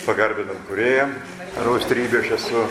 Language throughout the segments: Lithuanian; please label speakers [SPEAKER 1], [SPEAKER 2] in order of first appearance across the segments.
[SPEAKER 1] Pagarbinam Kūrėją, raustrybė aš esu.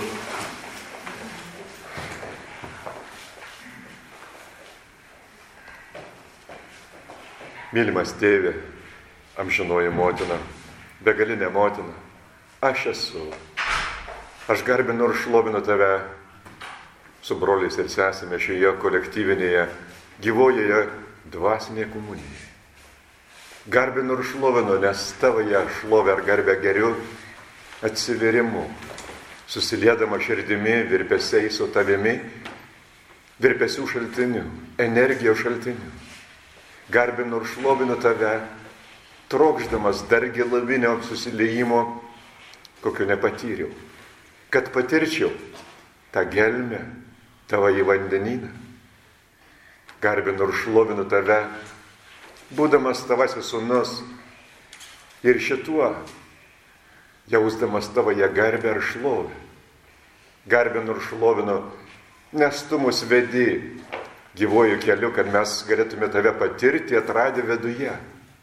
[SPEAKER 1] Mylimas tėvė, amžinoji motina, begalinė motina, aš esu. Aš garbinu ir šlovinu tave su broliais ir sesėmis šioje kolektyvinėje, gyvojoje dvasinėje komunijoje. Garbinu ir šlovinu, nes tavoje šlovę ar garbę geriu atsiverimu, susiliedama širdimi, virpesiai su tavimi, virpesių šaltiniu, energijos šaltiniu. Garbinu ir šlovinu tave, trokšdamas dar giluminio susiliejimo, kokio nepatyriau, kad patirčiau tą gelmę, tavąjį vandenyną. Garbinu ir šlovinu tave, būdamas tavasis sūnus ir šituo jausdamas tavoje garbę ir šlovę. Garbinu ir šlovinu, nes tu mus vedi gyvojų keliu, kad mes galėtume tave patirti, atradę viduje.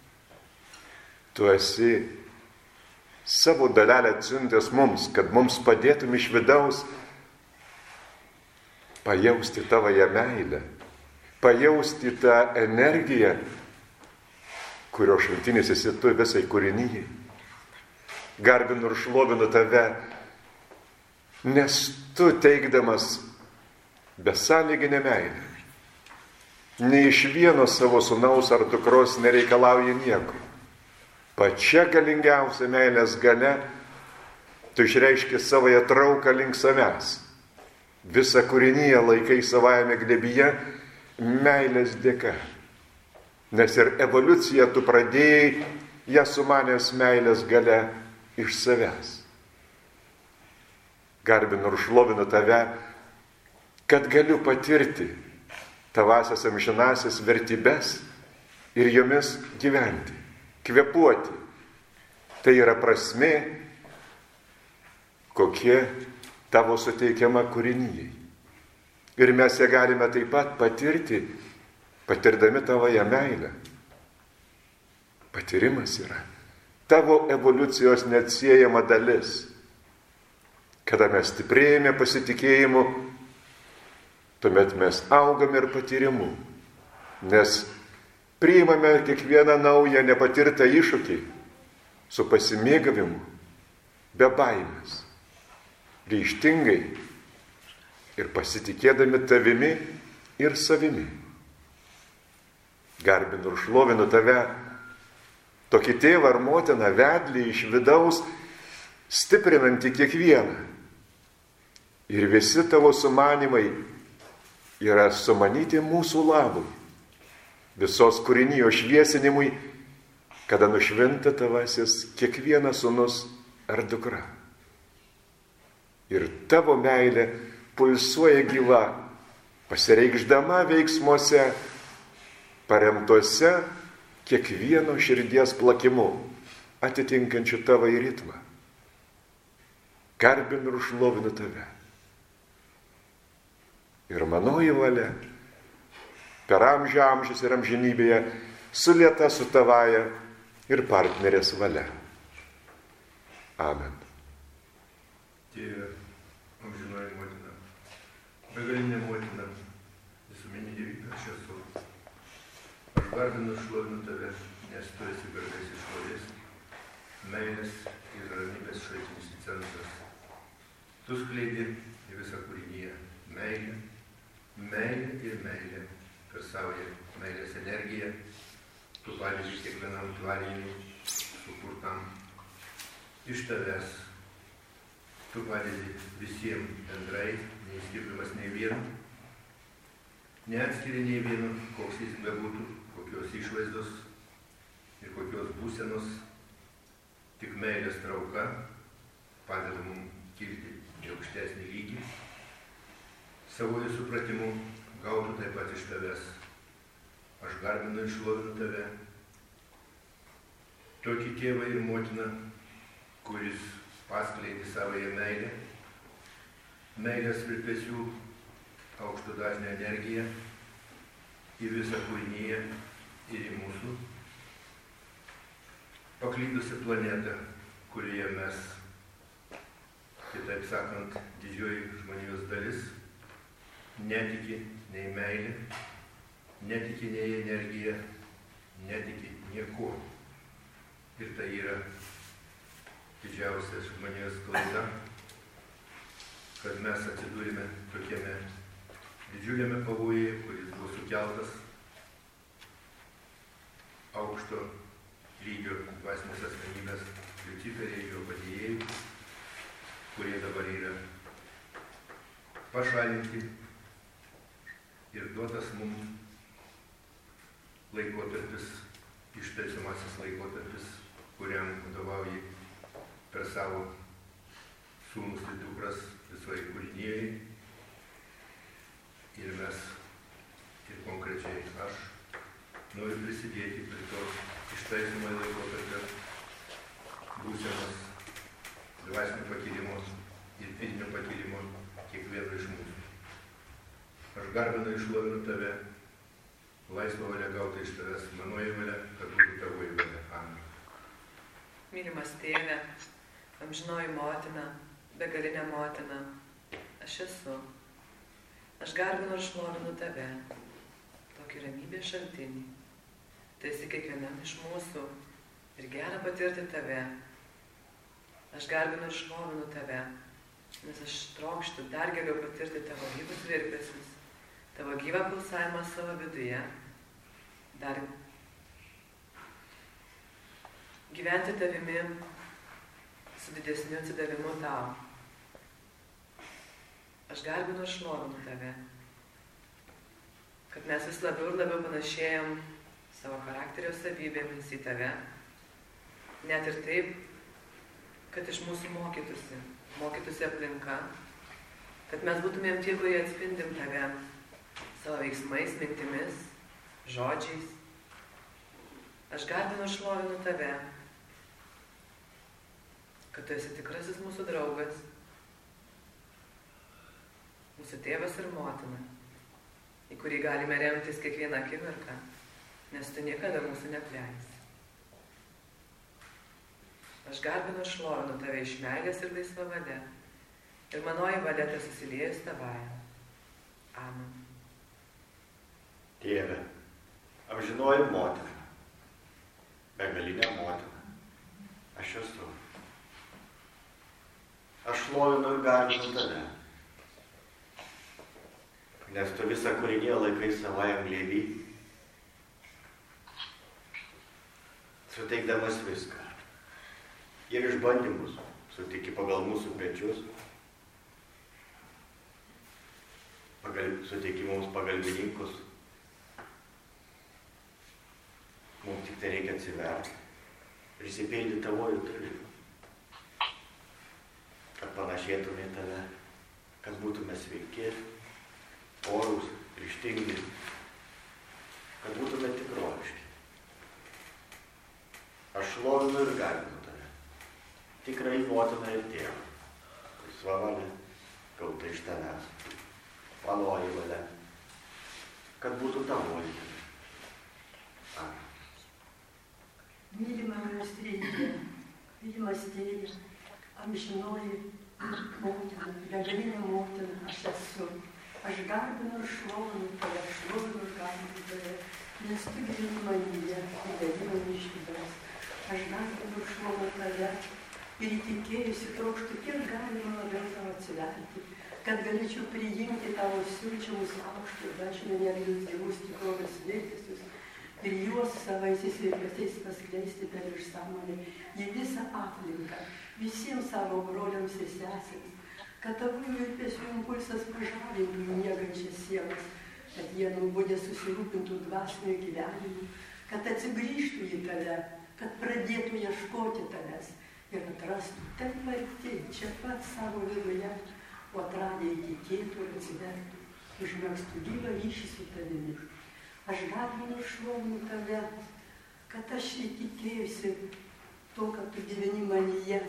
[SPEAKER 1] Tu esi savo dalelę atsiuntęs mums, kad mums padėtum iš vidaus pajausti tavoje meilę, pajausti tą energiją, kurio šaltinis esi tu visai kūrinijai. Garbinu ir šlovinu tave, nes tu teikdamas besąlyginę meilę, nei iš vieno savo sūnaus ar dukros nereikalauji nieko. Pačia galingiausia meilės galia, tu išreiški savoje trauką link savęs. Visą kūriniją laikai savajame glėbyje meilės dėka. Nes ir evoliuciją tu pradėjai, ją sumanęs meilės galia iš savęs. Garbinu ir šlovinu tave, kad galiu patirti tavasias amžinasias vertybes ir jomis gyventi, kvėpuoti. Tai yra prasmė, kokie tavo suteikiama kūrinijai. Ir mes ją galime taip pat patirti, patirdami tavoje meilę. Patyrimas yra tavo evoliucijos neatsiejama dalis. Kada mes stiprėjame pasitikėjimu, tuomet mes augame ir patyrimu. Nes priimame kiekvieną naują nepatirtą iššūkį su pasimėgavimu, be baimės, ryžtingai ir pasitikėdami tavimi ir savimi. Garbinu ir šlovinu tave, tokį tėvą ar motiną vedlį iš vidaus, stiprinantį kiekvieną. Ir visi tavo sumanimai yra sumanyti mūsų labui, visos kūrinijos šviesinimui, kada nušvinta tavasis kiekvienas sūnus ar dukra. Ir tavo meilė pulsuoja gyva, pasireikšdama veiksmuose, paremtuose kiekvieno širdies plakimu, atitinkančiu tavo į ritmą. Garbinu ir šlovinu tave. Ir manoji valia, per amžius ir amžinybėje, sulieta su tavaja ir partnerės valia. Amen.
[SPEAKER 2] Tėve, amžinoji motina, begalinė motina, visuminė dievybė aš esu. Aš garbinu ir šlovinu tave, nes tu esi garbės ir šlovės, meilės ir ramybės šaltinis ir centras. Tu skleidi į visą kūriniją meilę, meilė ir meilė per savo meilės energiją. Tu padedi kiekvienam tvariniui sukurtam iš tavęs. Tu padedi visiems bendrai, neįskirdamas nei vieno, neatskiri nei vieno, koks jis bebūtų, kokios išvaizdos ir kokios būsenos, tik meilės trauka padeda mums kilti į aukštesnį lygį. Savojų supratimu gautų taip pat iš tavęs. Aš garbinu ir šlovinu tave, tokį tėvą ir motiną, kuris paskleidė savoje meilę, meilės virpesių aukšto dažnio energiją į visą kūriniją ir į mūsų paklydusią planetą, kurioje mes, kitaip sakant, didžioji žmonijos dalis, netiki nei meilė, netiki nei energija, netiki niekuo. Ir tai yra didžiausia žmonijos klaida, kad mes atsidūrėme tokiame didžiuliame pavojuje, kuris buvo sukeltas aukšto lygio dvasinės asmenybės, liuciferiai, jo padėjėjų, kurie dabar yra pašalinti ir duotas mums laikotarpis, ištaisomasis laikotarpis, kuriam vadovauja per savo sūnus ir dukras visoje kūrinėjai. Ir mes, ir konkrečiai aš, noriu prisidėti prie to ištaisomo laikotarpio būsenos dvasinio pakilimo ir fizinio pakilimo kiekvieno iš mūsų. Aš garbinu ir šlovinu tave, laisvą valią gautą iš tavęs, manoji valia, kad būtų tavoji valia. Amen.
[SPEAKER 3] Mylimas tėve, amžinoji motina, begalinė motina, aš esu. Aš garbinu ir šlovinu tave, tokį ramybės šaltinį. Tai esi kiekvienam iš mūsų ir gera patirti tave. Aš garbinu ir šlovinu tave, nes aš trokštu dar geriau patirti tavo gyvus virpesius, tavo gyvą pulsavimą savo viduje, dar gyventi tavimi su didesniu atsidavimu tau. Aš garbinu ir šlovinu tave, kad mes vis labiau ir labiau panašėjam savo charakterio savybėmis į tave, net ir taip, kad iš mūsų mokytųsi aplinka, kad mes būtumėm tie, kurie atspindim tave savo veiksmais, mintimis, žodžiais. Aš garbinu ir šlovinu tave, kad tu esi tikrasis mūsų draugas, mūsų tėvas ir motina, į kurį galime remtis kiekvieną akimirką, nes tu niekada mūsų neapleisi. Aš garbinu ir šlovinu tave iš meilės ir laisva valia, ir manoji valia tas susiliejus tavąją. Amen.
[SPEAKER 4] Tėve, amžinoji motina, begalinė motina, aš esu. Aš šlovinu ir garbinu tave, nes tu visą kūriniją laikai savajam glėby, suteikdamas viską. Ir išbandymus sutiki pagal mūsų pečius, sutiki mums pagalbininkus. Mums tik tai reikia atsiverti ir įsipildyti tavojų troškimą, kad panašėtume į tave, kad būtume sveiki, orūs, ryžtingi, kad būtume tikroviški. Aš šlovinu ir garbinu tave, tikrai motina ir tėvą, laisva valia, gauta iš tavęs, manoji valia, kad būtų tavoji valia. Amen.
[SPEAKER 5] Mylimas tėve, amžinoji motina, begalinė motina, aš esu. Aš garbinu ir šlovinu tave, nes tu gyveni manyje, gyveni mane išgyvens. Aš garbinu ir šlovinu tave ir įtikėjusi trokštu, kiek galima labiau tavo atsiverti, kad galėčiau priimti tavo siunčiamus aukštų ir dažnai energijos gyvus tikrovės virpesius ir juos savaisiais virpesiais paskleisti per išsąmonę į visą aplinką, visiems savo broliams ir sesėms, kad tavo virpesių impulsas pažadintų miegančias sielas, kad jie nubudę susirūpintų dvasiniu gyvenimu, kad atsigrįžtų į tave, kad pradėtų ieškoti tavęs ir atrastų taip arti, čia pat savo viduje, o atradę įtikėtų ir atsivertų, užmegztų gyvą ryšį su tavimi. Aš garbinu ir šlovinu tave, kad aš įtikėjusi to, kad tu gyveni manyje.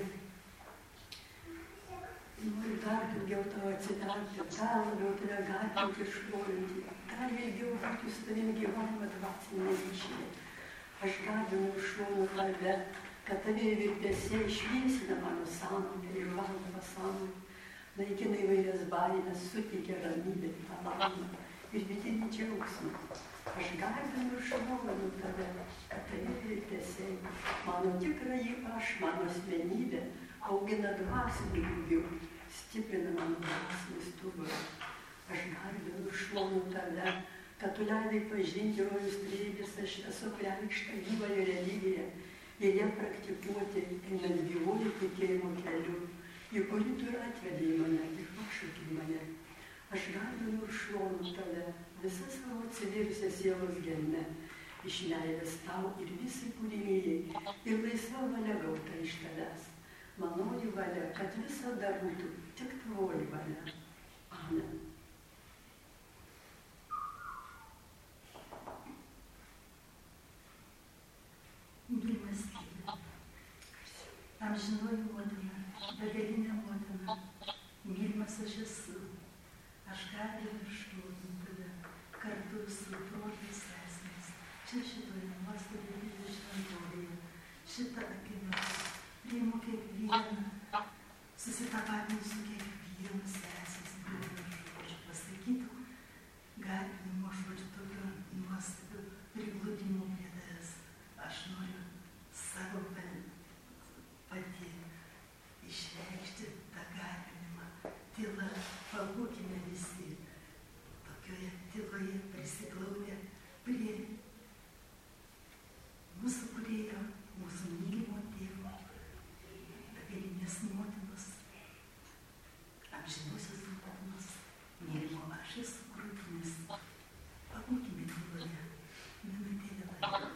[SPEAKER 5] Noriu dar daugiau tavo atsiverti, dar labiau tave garbinti ir šlovinti, dar ilgiau būti su tavimi gyvenimą dvasinėje ryšyje. Aš garbinu ir šlovinu tave, kad tavie virpesiai šviesina mano sąmonę ir valo pasąmonę, naikina įvairias baimės, suteikia ramybę, tą laimę ir vidinį džiaugsmą. Aš garbinu ir šlovinu tave, kad tavie virpesiai, mano tikrąjį aš, mano asmenybė, augina dvasinį lygių, stiprina mano dvasinį stuburą. Aš garbinu ir šlovinu tave, kad tu leidai pažinti rojus trejybės, aš esu preikšta gyvąją religiją ir ją praktikuoti, einant gyvuoju tikėjimo keliu, į kurį tu ir atvedei mane, ir pašaukei mane. Aš garbinu ir šlovinu tave, visą savo atsiverusią sielos gelmę, iš meilės tau ir visai kūrinijai, ir laisva valia gauta iš tavęs. Manoji valia, kad visada būtų tik tavoji valia. Amen.
[SPEAKER 6] Mylimas Dieve, amžinoji motina, begalinė motina, mylimas aš esu, aš garbinu ir šlovinu tave, kartu su broliais sesėmis, čia šitoje nuostabioje šventovėje, šitą akimirką, priimu kiekvieną, susitapatinu su kiekvienu sesės, žodžiu pasakytų, garbinimo žodžiu tokio nuostabio prigludimo prie tavęs. Aš noriu savo pati išreikšti tą garbinimą. Tyla, pabūkime visi tokioje tyloje prisiglaudę prie mūsų kūrėjo, mūsų mylimo tėvo, begalinės motinos, amžinosios motinos, mylimo aš esu krūtinis. Pabūkime tyloje, minutėlę laiko.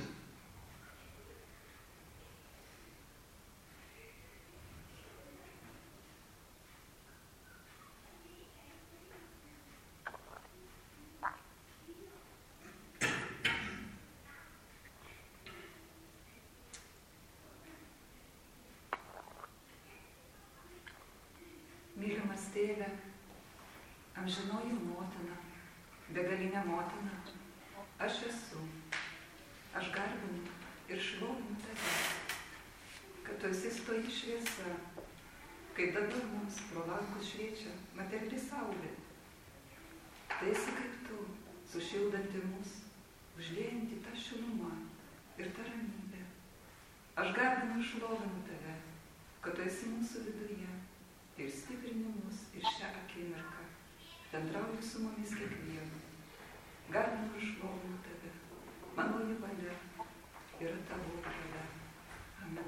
[SPEAKER 3] Mylimas tėve, amžinoji motina, begalinė motina, aš esu. Aš garbinu ir šlovinu tave, kad tu esi stoji šviesa, kaip dabar mums pro langus šviečia materiali saulė. Tai esi kaip tu, sušildanti mus, užliejanti tą šilumą ir tą ramybę. Aš garbinu ir šlovinu tave, kad tu esi mūsų viduje. Ir stiprini mus ir šią akimirką, bendrauji su mumis kiekvienu. Garbinu ir šlovinu tave, manoji valia yra tavo valia. Amen.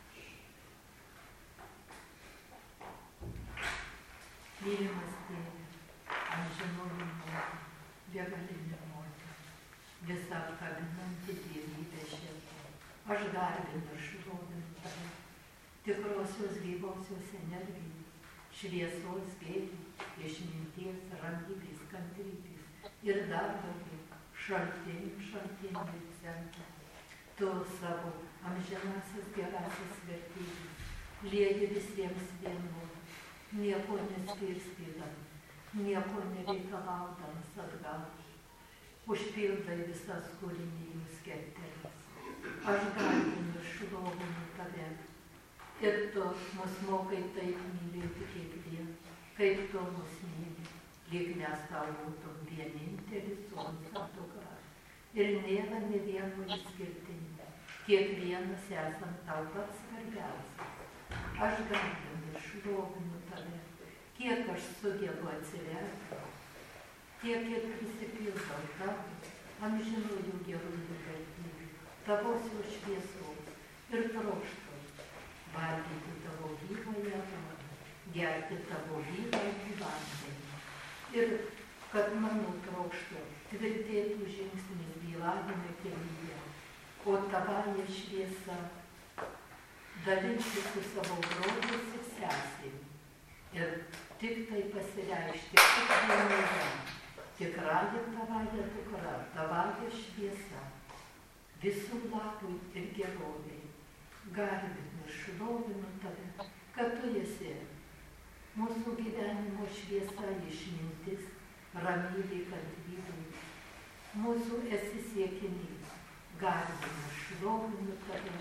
[SPEAKER 6] Mylimas Tėve, amžinoji motina, begalinė motina, visa apkabinanti dievybė šiandien. Aš garbinu ir šlovinu tave, tikrosios gyvosios energijos, šviesos gėrių, išminties, ramybės, kantrybės ir dar daugiau šaltinių ir centrų. Tu savo amžinasias gerasias vertybės lieji visiems vienodai, nieko neskirstydamas, nieko nereikalaudamas atgal. Užpildai visas kūrinijos kerteles. Aš garbinu ir šlovinu tave. Ir tu mus mokai taip mylėti kiekvieną, kaip tu mus myli, lyg mes tau būtum vienintelis sūnus ar dukra. Ir nėra nė vieno išskirtinio, kiekvienas esam tau pats svarbiausias. Aš garbinu ir šlovinu tave, kiek aš sugebu atsiverti, tiek ir prisipildau tavo amžinųjų gerųjų vertybių, tavosios šviesos ir trokštų. Valgyti tavo gyvąją duoną, gerti tavo gyvąjį vandenį. Ir kad mano trokštų tvirtėtų žingsnis gyvavime kelyje, o tavąją šviesą dalinti su savo broliais ir sesėmis. Ir tik tai pasireiškia tik vienoje, tikrąją tavąją dukra, tavąją šviesą, visų labui ir gerovei. Garbinu ir šlovinu tave, kad tu esi mūsų gyvenimo šviesa, išmintis, ramybė, kantrybė. Mūsų esi siekinys. Garbinu ir šlovinu tave,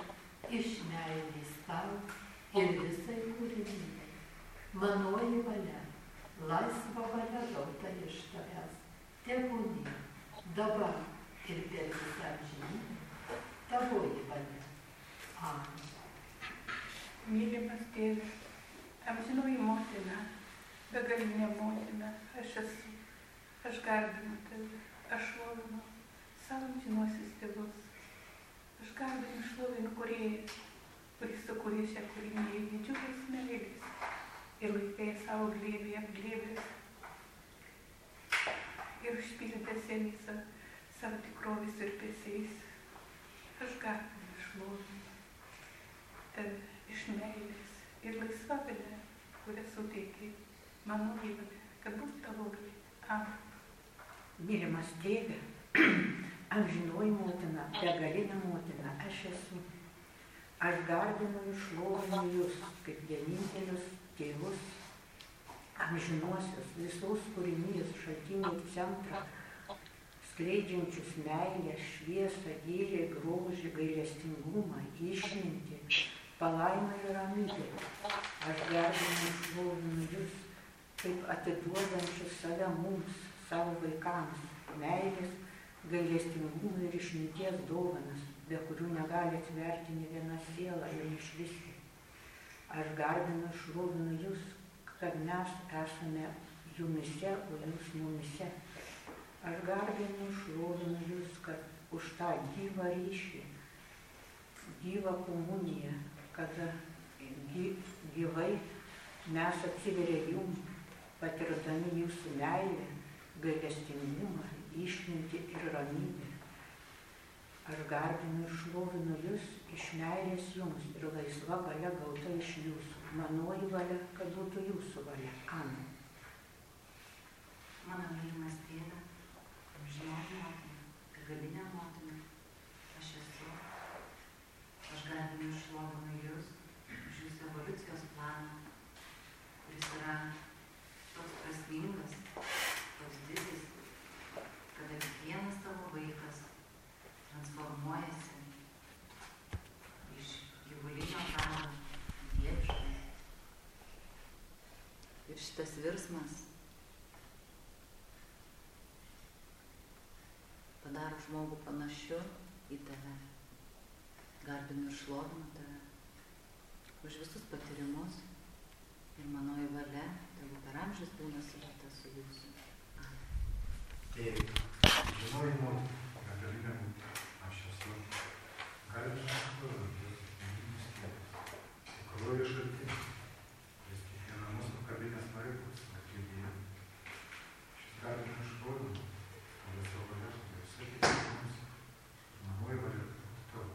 [SPEAKER 6] iš meilės tau ir visai kūrinybei. Manoji valia, laisva valia gauta iš tavęs, tebūnie dabar ir per visą amžinybę, tavoji valia. Amen.
[SPEAKER 7] Mylimas Tėve, amžinoji motina, begalinė motina, aš esu, aš garbinu Tave, aš šlovinu savo amžinuosius tėvus, aš garbinu šlovinu Kūrėją, kuris sukūrė šią kūriniją didžiuliais meilės ir laikai savo glėbėje apglėbęs ir užpildęs ją savo tikrovės virpesiais. Aš garbinu šlovinu Tave iš meilės ir laisva valia, kurią suteikė mano valia, kad būtų tavo valia. Amen.
[SPEAKER 5] Mylimas Tėve, amžinoji motina, begalinė motina, aš esu. Aš garbinu ir šlovinu Jūs kaip vienintelius tėvus, amžinuosius visos kūrinijos šaltinių centrą, skleidžiančius meilę, šviesą, gėrį, grožį, gailestingumą, išmintį, palaimą ir ramybę. Aš garbinu ir šlovinu Jūs kaip atiduodančius save mums, savo vaikams, meilės, gailestingumo ir išminties dovanas, be kurių negali atverti nė viena siela ir išvisti. Aš garbinu ir šlovinu Jūs, kad mes esame Jumise, o Jūs mumise. Aš garbinu ir šlovinu Jūs, kad už tą gyvą ryšį, gyvą komuniją, kada gyvai mes atsiveria Jums, patirdami Jūsų meilę, gailestingumą, išmintį ir ramybę. Aš garbinu ir šlovinu Jūs iš meilės Jums ir laisva valia gauta iš Jūsų. Manoji valia, kad būtų Jūsų valia. Amen.
[SPEAKER 8] Mano mylimas Tėve, amžinoji motina, begalinė motina, aš esu. Aš garbinu ir šlovinu Jūs už Jūsų evoliucijos planą, kuris yra toks prasmingas, toks didis, kada kiekvienas tavo vaikas transformuojasi iš gyvulinio prado į dievišką.
[SPEAKER 3] Ir šitas virsmas padaro žmogų panašiu į Tave. Garbinu ir šlovinu Tave už visus patyrimus ir manoji valia, tegu per amžius būna sujungta su Jūsų.
[SPEAKER 9] Tėve, žinoji motina, begalinė motina, aš esu. Garbinu ir šlovinu Jūs, mylimas Tėvas, tikroji šaltinė, kuris kiekvieną mūsų kabinės narių bus atlydyje. Šis garbinu ir šlovinu, o laisva valia, kad Jūs sakykite mums, manoji valia, tavo.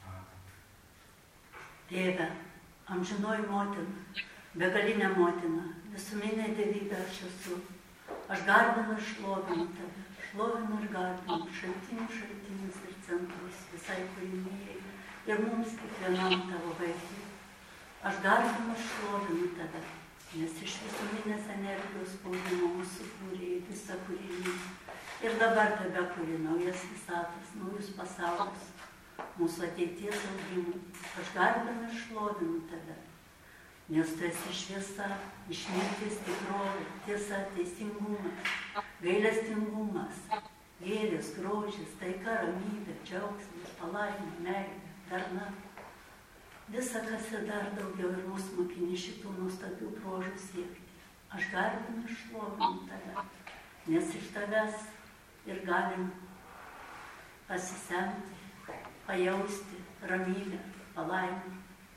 [SPEAKER 5] Tėve, amžinoji motina, begalinė motina, visuminė dievybė aš esu. Aš garbinu ir šlovinu Tave, šlovinu ir garbinu šaltinius ir centrus visai kūrinijai ir mums kiekvienam Tavo vaikui. Aš garbinu ir šlovinu Tave, nes iš visuminės energijos spaudimo mūsų kūrė visą kūrinį ir dabar Tebe kūrė naujas visatas, naujus pasaulius, mūsų ateities augimui. Aš garbinu ir šlovinu Tave, nes Tu esi šviesa, išmintis, tikrovė, tiesa, teisingumas, gailestingumas, gėris, grožis, taika, ramybė, džiaugsmas, palaima, meilė, darna. Visa, kas ir dar daugiau ir mus mokini šitų nuostabių bruožų siekti. Aš garbinu ir šlovinu Tave, nes iš Tavęs ir galim pasisemti, pajausti ramybę, palaimą,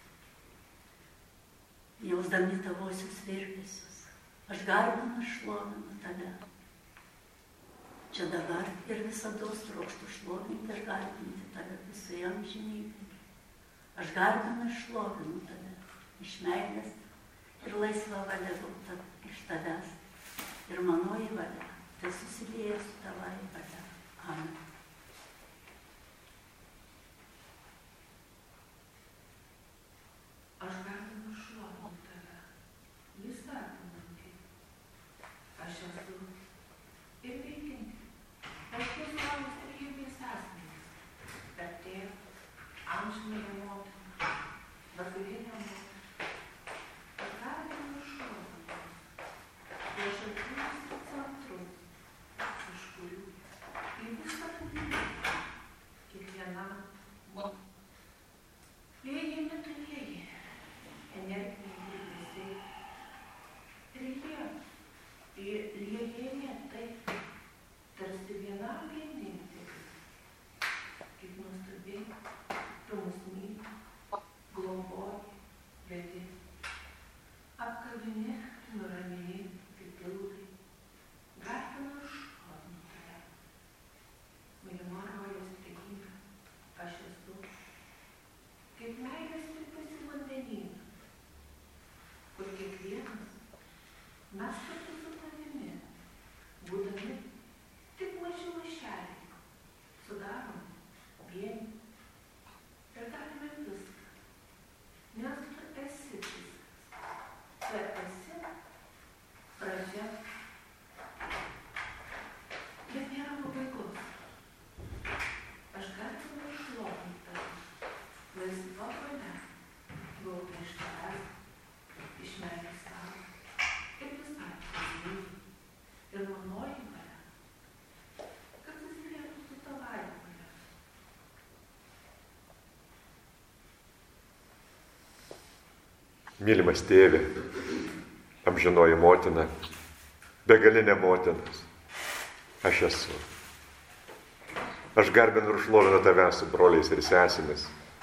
[SPEAKER 5] jausdami Tavosius virpesius. Aš garbinu ir šlovinu Tave. Čia dabar ir visados trokštu šlovinti ir garbinti Tave visoje amžinybėje. Aš garbinu ir šlovinu Tave iš meilės ir laisva valia gauta iš Tavęs. Ir manoji valia, tai susilieja su Tavai valia. Amen.
[SPEAKER 8] Aš garbinu ir šlovinu Tave, Jūs garbinanti. Aš esu ir veikianti. Aš Jūs savus trijumės asmenys, bet Tėve, amžinąją motiną,
[SPEAKER 1] Mylimas tėve, amžinoji motina, begalinė motinas, aš esu. Aš garbinu ir šlovinu tave su broliais ir sesėmis.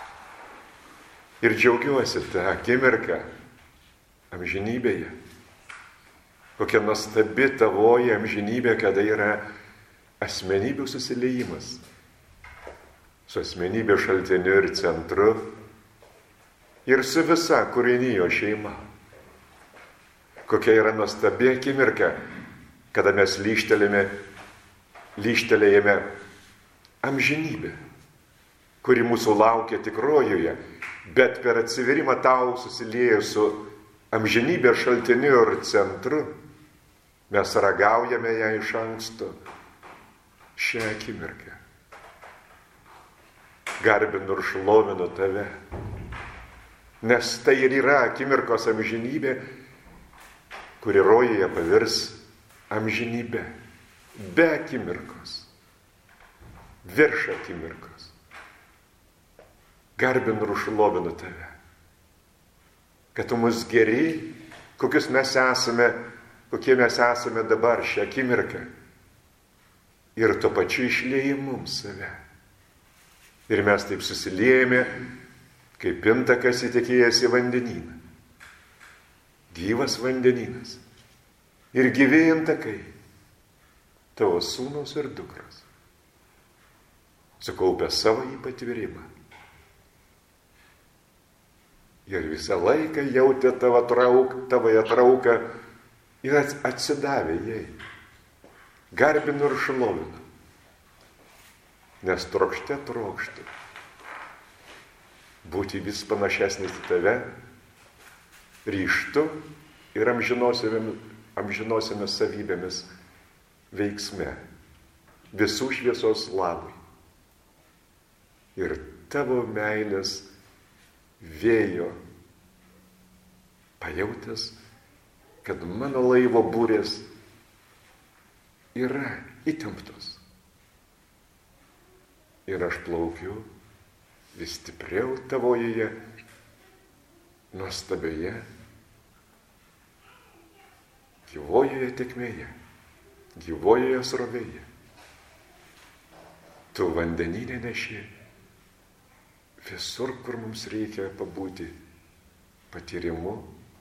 [SPEAKER 1] Ir džiaugiuosi tą akimirką amžinybėje. Kokia nuostabi tavoji amžinybė, kada yra asmenybių susiliejimas su asmenybės šaltiniu ir centru ir su visa kūrinijo šeima. Kokia yra nuostabi akimirka, kada mes lyžtelėjame amžinybę, kuri mūsų laukia tikrojoje, bet per atsiverimą tau susilieja su amžinybės šaltiniu ir centru, mes ragaujame ją iš anksto šią akimirką. Garbinu ir šlovinu tave, nes tai ir yra akimirkos amžinybė, kuri rojuje pavirs amžinybė, be akimirkos, virš akimirkos. Garbinu ir šlovinu tave, kad tu mus geri, kokie mes esame dabar šią akimirką, ir tuo pačiu išlieji mums save. Ir mes taip susiliejame, kaip intakas įtekėjęs į vandenyną. Gyvas vandenynas. Ir gyvi intakai, tavo sūnus ir dukros, sukaupę savo patvirimą. Ir visą laiką jautė tavoje trauką ir atsidavė jai. Garbinu ir šlovinu, nes trokšte trokštų būti vis panašesnis į tave, ryžtu ir amžinosiamis savybėmis veiksme, visų šviesos labui. Ir tavo meilės vėjo pajautęs, kad mano laivo būrės yra įtemptos. Ir aš plaukiu vis stipriau tavoje nuostabioje, gyvojoje tėkmėje, gyvojoje srovėje. Tu vandeninė neši visur, kur mums reikia pabūti patyrimu,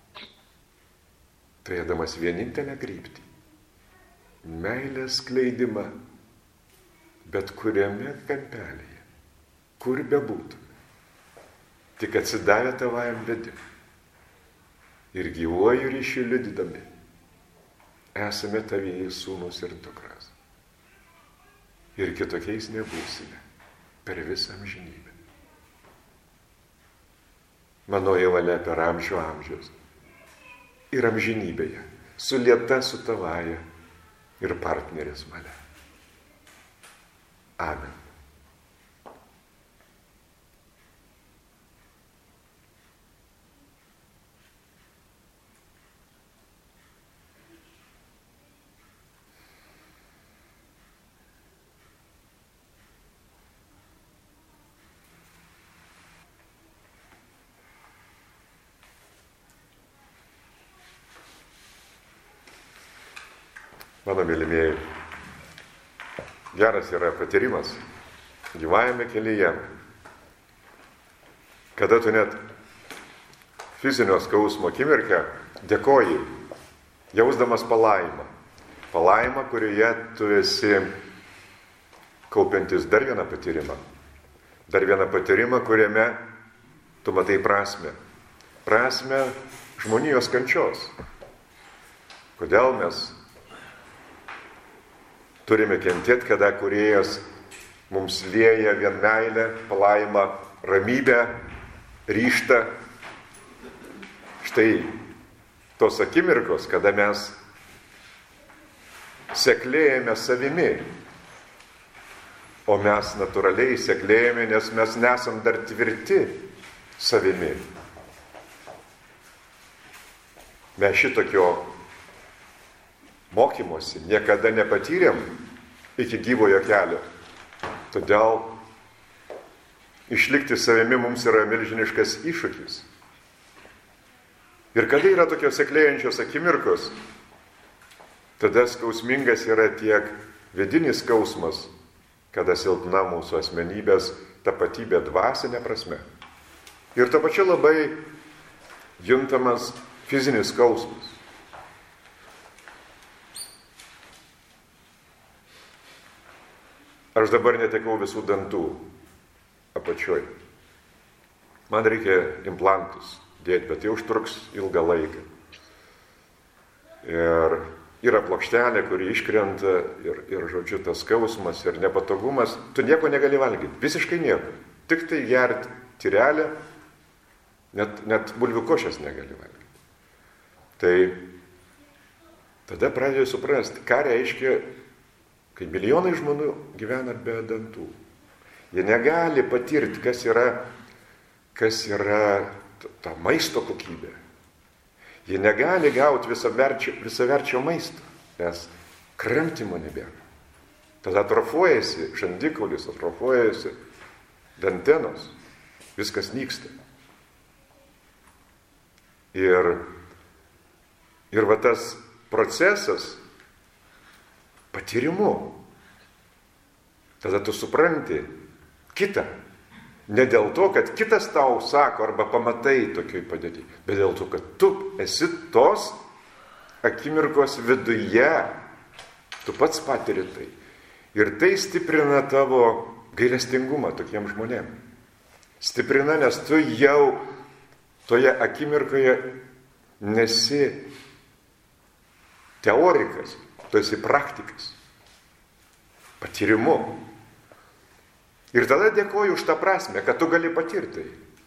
[SPEAKER 1] turėdamas vienintelę kryptį. Meilės skleidimą, bet kuriame kampelėje, kur bebūtume, tik atsidavę tavajam vedimui ir gyvuoju ryšiu liudydami, esame tavieji sūnus ir dukras. Ir kitokiais nebūsime per visą amžinybę. Manoji valia per amžių amžius ir amžinybėje, sulieta su tavaja ir partnerės valia. Amen. Mano mylimieji, geras yra patyrimas gyvajame kelyje, kada tu net fizinio skausmo akimirką dėkoji, jausdamas palaimą. Palaimą, kurioje tu esi kaupiantis dar vieną patyrimą. Dar vieną patyrimą, kuriame tu matai prasmę. Prasmę žmonijos kančios. Kodėl mes turime kentėti, kada Kūrėjas mums lieja vien meilę, palaimą, ramybę, ryžtą. Štai tos akimirkos, kada mes seklėjame savimi, o mes natūraliai seklėjame, nes mes nesam dar tvirti savimi. Mes šitokio mokymosi niekada nepatyrėm iki gyvojo kelio. Todėl išlikti savimi mums yra milžiniškas iššūkis. Ir kada yra tokios seklėjančios akimirkos, tada skausmingas yra tiek vidinis skausmas, kada silpna mūsų asmenybės tapatybė dvasinė prasme. Ir to pačiu labai juntamas fizinis skausmas. Aš dabar netekau visų dantų apačioj. Man reikia implantus dėti, bet tai užtruks ilgą laiką. Ir yra plokštelė, kuri iškrenta ir žodžiu, tas skausmas ir nepatogumas. Tu nieko negali valgyti, visiškai nieko. Tik tai gerti tyrelę, net bulvių košės negali valgyti. Tai tada pradėjau suprasti, ką reiškia, kai milijonai žmonių gyvena be dantų. Jie negali patirti, kas yra ta maisto kokybė. Jie negali gauti visaverčio maisto, nes kramtymo nebėra. Tada atrofuojasi žandikaulis, atrofuojasi dantenos, viskas nyksta. Ir va tas procesas patyrimu. Tada tu supranti kitą. Ne dėl to, kad kitas tau sako arba pamatai tokioj padėtį, bet dėl to, kad tu esi tos akimirkos viduje. Tu pats patiri tai. Ir tai stiprina tavo gailestingumą tokiem žmonėm. Stiprina, nes tu jau toje akimirkoje nesi teorikas, tu esi praktikas. Patyrimu. Ir tada dėkoju už tą prasme, kad tu gali patirti.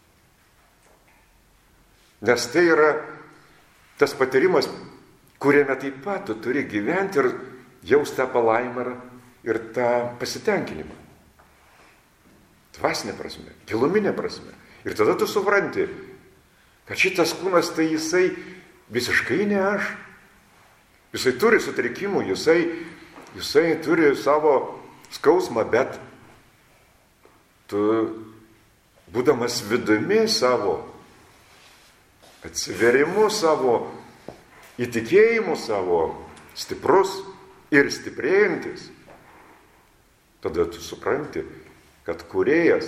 [SPEAKER 1] Nes tai yra tas patyrimas, kuriame taip pat tu turi gyventi ir jausti tą palaimą ir tą pasitenkinimą. Dvasinė prasme, giluminė prasme. Ir tada tu supranti, kad šitas kūnas tai jisai visiškai ne aš. Jisai turi sutrikimų, jisai turi savo skausmą, bet tu, būdamas vidumi savo, atsiverimu savo, įtikėjimu savo, stiprus ir stiprėjantis, tada tu supranti, kad kūrėjas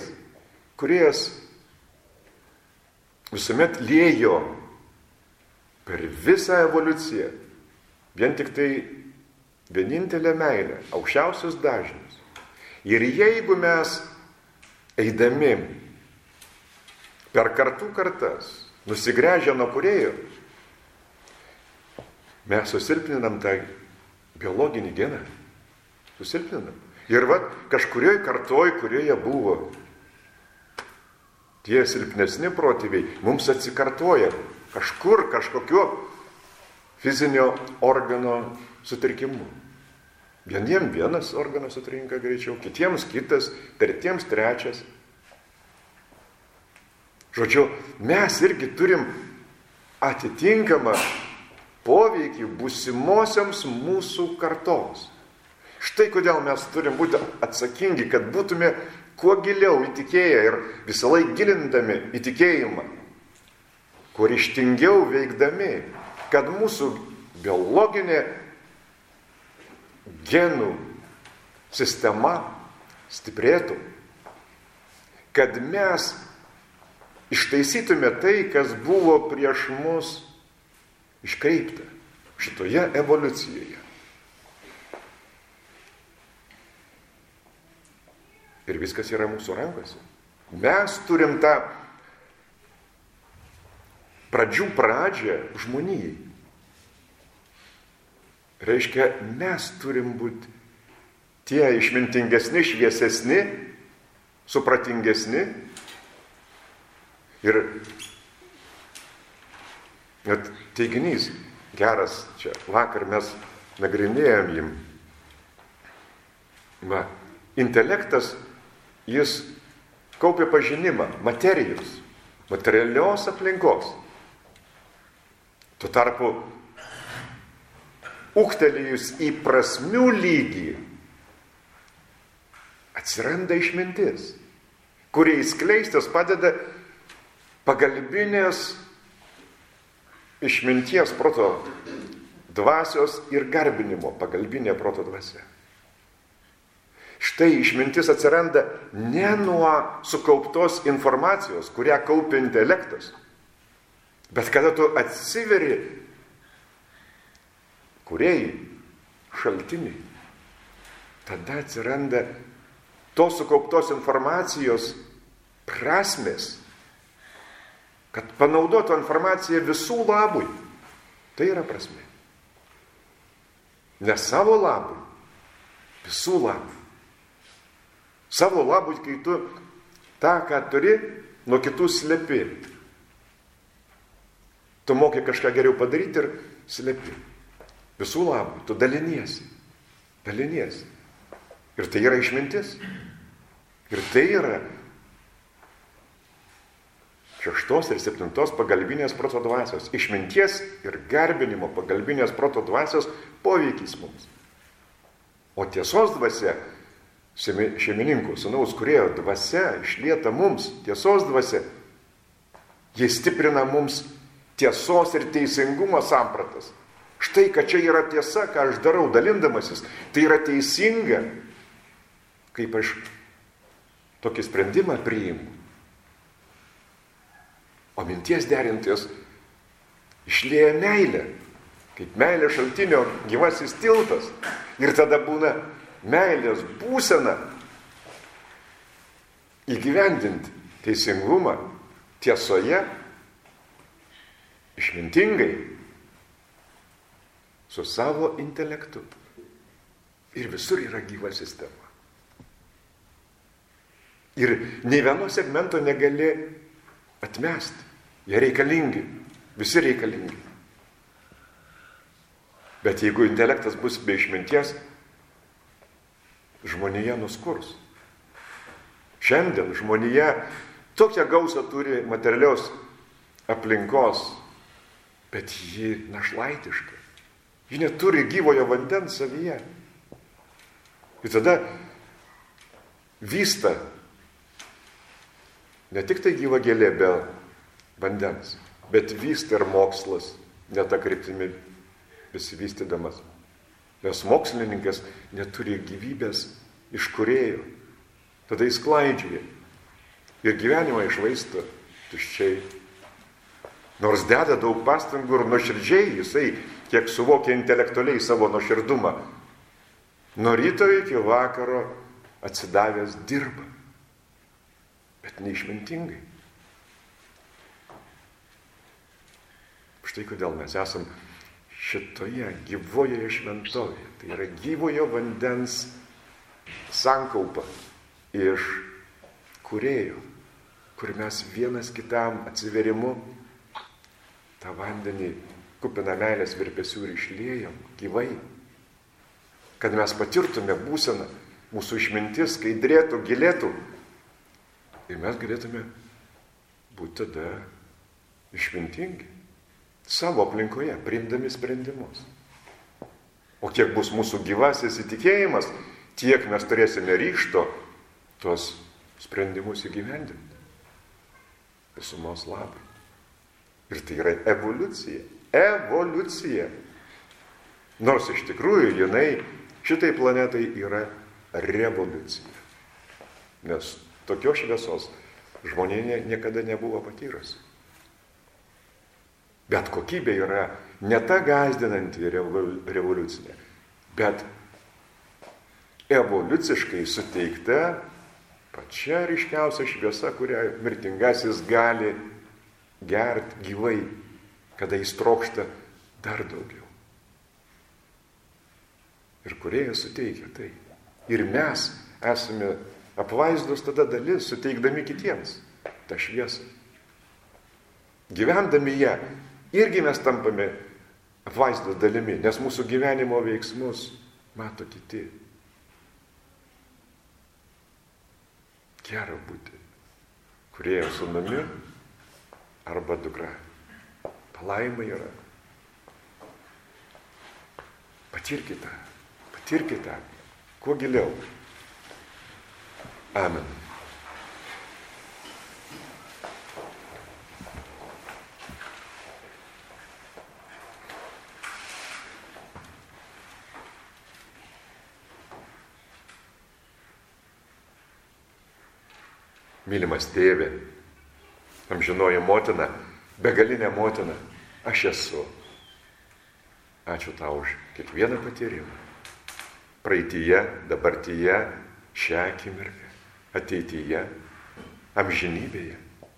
[SPEAKER 1] visuomet liejo per visą evoliuciją vien tik tai vienintelę meilę, aukščiausius dažnius. Ir jeigu mes eidami per kartų kartas, nusigręžę nuo kūrėjo, mes susilpninam tą biologinį geną. Susilpninam. Ir kažkurioj kartoj, kurioje buvo tie silpnesni protėviai, mums atsikartoja kažkokiu fizinio organo sutrikimu. Vieniem vienas organas sutrinka greičiau, kitiems kitas, tretiems trečias. Žodžiu, mes irgi turim atitinkamą poveikį būsimosiams mūsų kartoms. Štai kodėl mes turim būti atsakingi, kad būtume kuo giliau įtikėję ir visą laiką gilindami įtikėjimą, kuo ryžtingiau veikdami, kad mūsų biologinė genų sistema stiprėtų, kad mes ištaisytume tai, kas buvo prieš mus iškreipta šitoje evoliucijoje. Ir viskas yra mūsų rankose. Mes turim tą pradžią žmonijai. Reiškia, mes turim būti tie išmintingesni, šviesesni, supratingesni. Ir teiginys geras, čia vakar mes nagrinėjom jį. Intelektas, jis kaupia pažinimą materijos, materialios aplinkos. Tuo tarpu, ūgtelėjus į prasmių lygį, atsiranda išmintis, kurie įskleistas padeda pagalbinės išminties proto dvasios ir garbinimo pagalbinė proto dvasia. Štai išmintis atsiranda ne nuo sukauptos informacijos, kurią kaupia intelektas, bet kada tu atsiveri kūrėjai, šaltiniai, tada atsiranda tos sukauptos informacijos prasmės, kad panaudotų informaciją visų labui. Tai yra prasmė. Ne savo labui, visų labui. Savo labui, kai tu tą, ką turi, nuo kitų slepi. Tu moki kažką geriau padaryti ir slepi. Visų labui, tu daliniesi. Daliniesi. Ir tai yra išmintis. Ir tai yra 6 ir 7 pagalbinės proto dvasios. Išminties ir garbinimo pagalbinės proto dvasios poveikis mums. O tiesos dvasia, šeimininkų, sūnaus kūrėjo dvasia, išlieta mums, tiesos dvasia. Jis stiprina mums tiesos ir teisingumo sampratas. Štai, kad čia yra tiesa, ką aš darau dalindamasis, tai yra teisinga, kaip aš tokį sprendimą priimu. O minties derintis išlieja meilė, kaip meilė šaltinio gyvasis tiltas. Ir tada būna meilės būsena įgyvendinti teisingumą tiesoje, išmintingai, su savo intelektu. Ir visur yra gyva sistema. Ir nei vieno segmento negali atmesti. Jie reikalingi. Visi reikalingi. Bet jeigu intelektas bus be išminties, žmonija nuskurs. Šiandien žmonija tokią gausą turi materialios aplinkos, bet ji našlaitiška. Ji neturi gyvojo vandens savyje. Ir tada vysta ne tik tai gyva gėlė be vandens, bet vysta ir mokslas, ne tą kryptimį besivystydamas. Nes mokslininkas neturi gyvybės iš kūrėjo. Tada jis klaidžioja ir gyvenimą išvaisto tuščiai. Nors deda daug pastangų ir nuoširdžiai jisai, kiek suvokia intelektualiai savo nuoširdumą, nuo ryto iki vakaro atsidavęs dirba, bet neišmintingai. Štai kodėl mes esam šitoje gyvojoje šventovėje. Tai yra gyvojo vandens sankaupa iš kūrėjo, kur mes vienas kitam atsiverimu tą vandenį kupiną meilės virpesių ir išliejam gyvai, kad mes patirtume būseną, mūsų išmintis skaidrėtų, gilėtų ir mes galėtume būti tada išmintingi savo aplinkoje, priimdami sprendimus. O kiek bus mūsų gyvasis įtikėjimas, tiek mes turėsime ryžto tuos sprendimus įgyvendinti. Visumos labai. Ir tai yra evoliucija. Evoliucija. Nors iš tikrųjų jinai šitai planetai yra revoliucija. Nes tokios šviesos žmonija niekada nebuvo patyrusi. Bet kokybė yra ne ta gąsdinanti revoliucinė, bet evoliuciškai suteikta pačia ryškiausia šviesa, kurią mirtingasis gali gerti gyvai, kada jis trokšta dar daugiau. Ir kūrėjas suteikia tai. Ir mes esame apvaizdos tada dalis, suteikdami kitiems tą šviesą. Gyvendami ją, irgi mes tampame apvaizdos dalimi, nes mūsų gyvenimo veiksmus mato kiti. Gera būti kūrėjo sūnumi arba dukra. Palaima yra. Patirkite, kuo giliau. Amen. mylimas tėve, amžinoji motina, begalinė motina, aš esu. Ačiū tau už kiekvieną patyrimą. Praeityje, dabartyje, šią akimirką, ateityje, amžinybėje.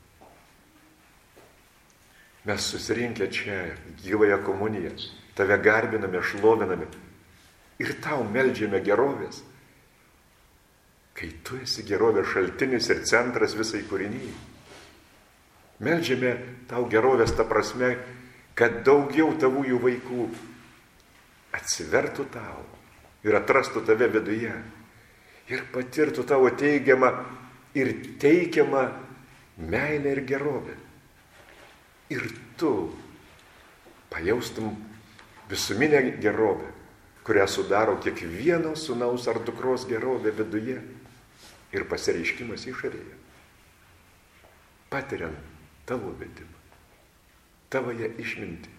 [SPEAKER 1] Mes susirinkę čia, gyvąją komuniją, tave garbiname, šloviname ir tau meldžiame gerovės, kai tu esi gerovės šaltinis ir centras visai kūrinyjai. Meldžiame tau gerovės ta prasme, kad daugiau tavųjų vaikų atsivertų tau ir atrastų tave viduje ir patirtų tavo teigiamą ir teikiamą meilę ir gerovę. Ir tu pajaustum visuminę gerovę, kurią sudaro kiekvieno sūnaus ar dukros gerovė viduje ir pasireiškimas išorėje. Patiriant tavo vedimą, tavoje išmintį.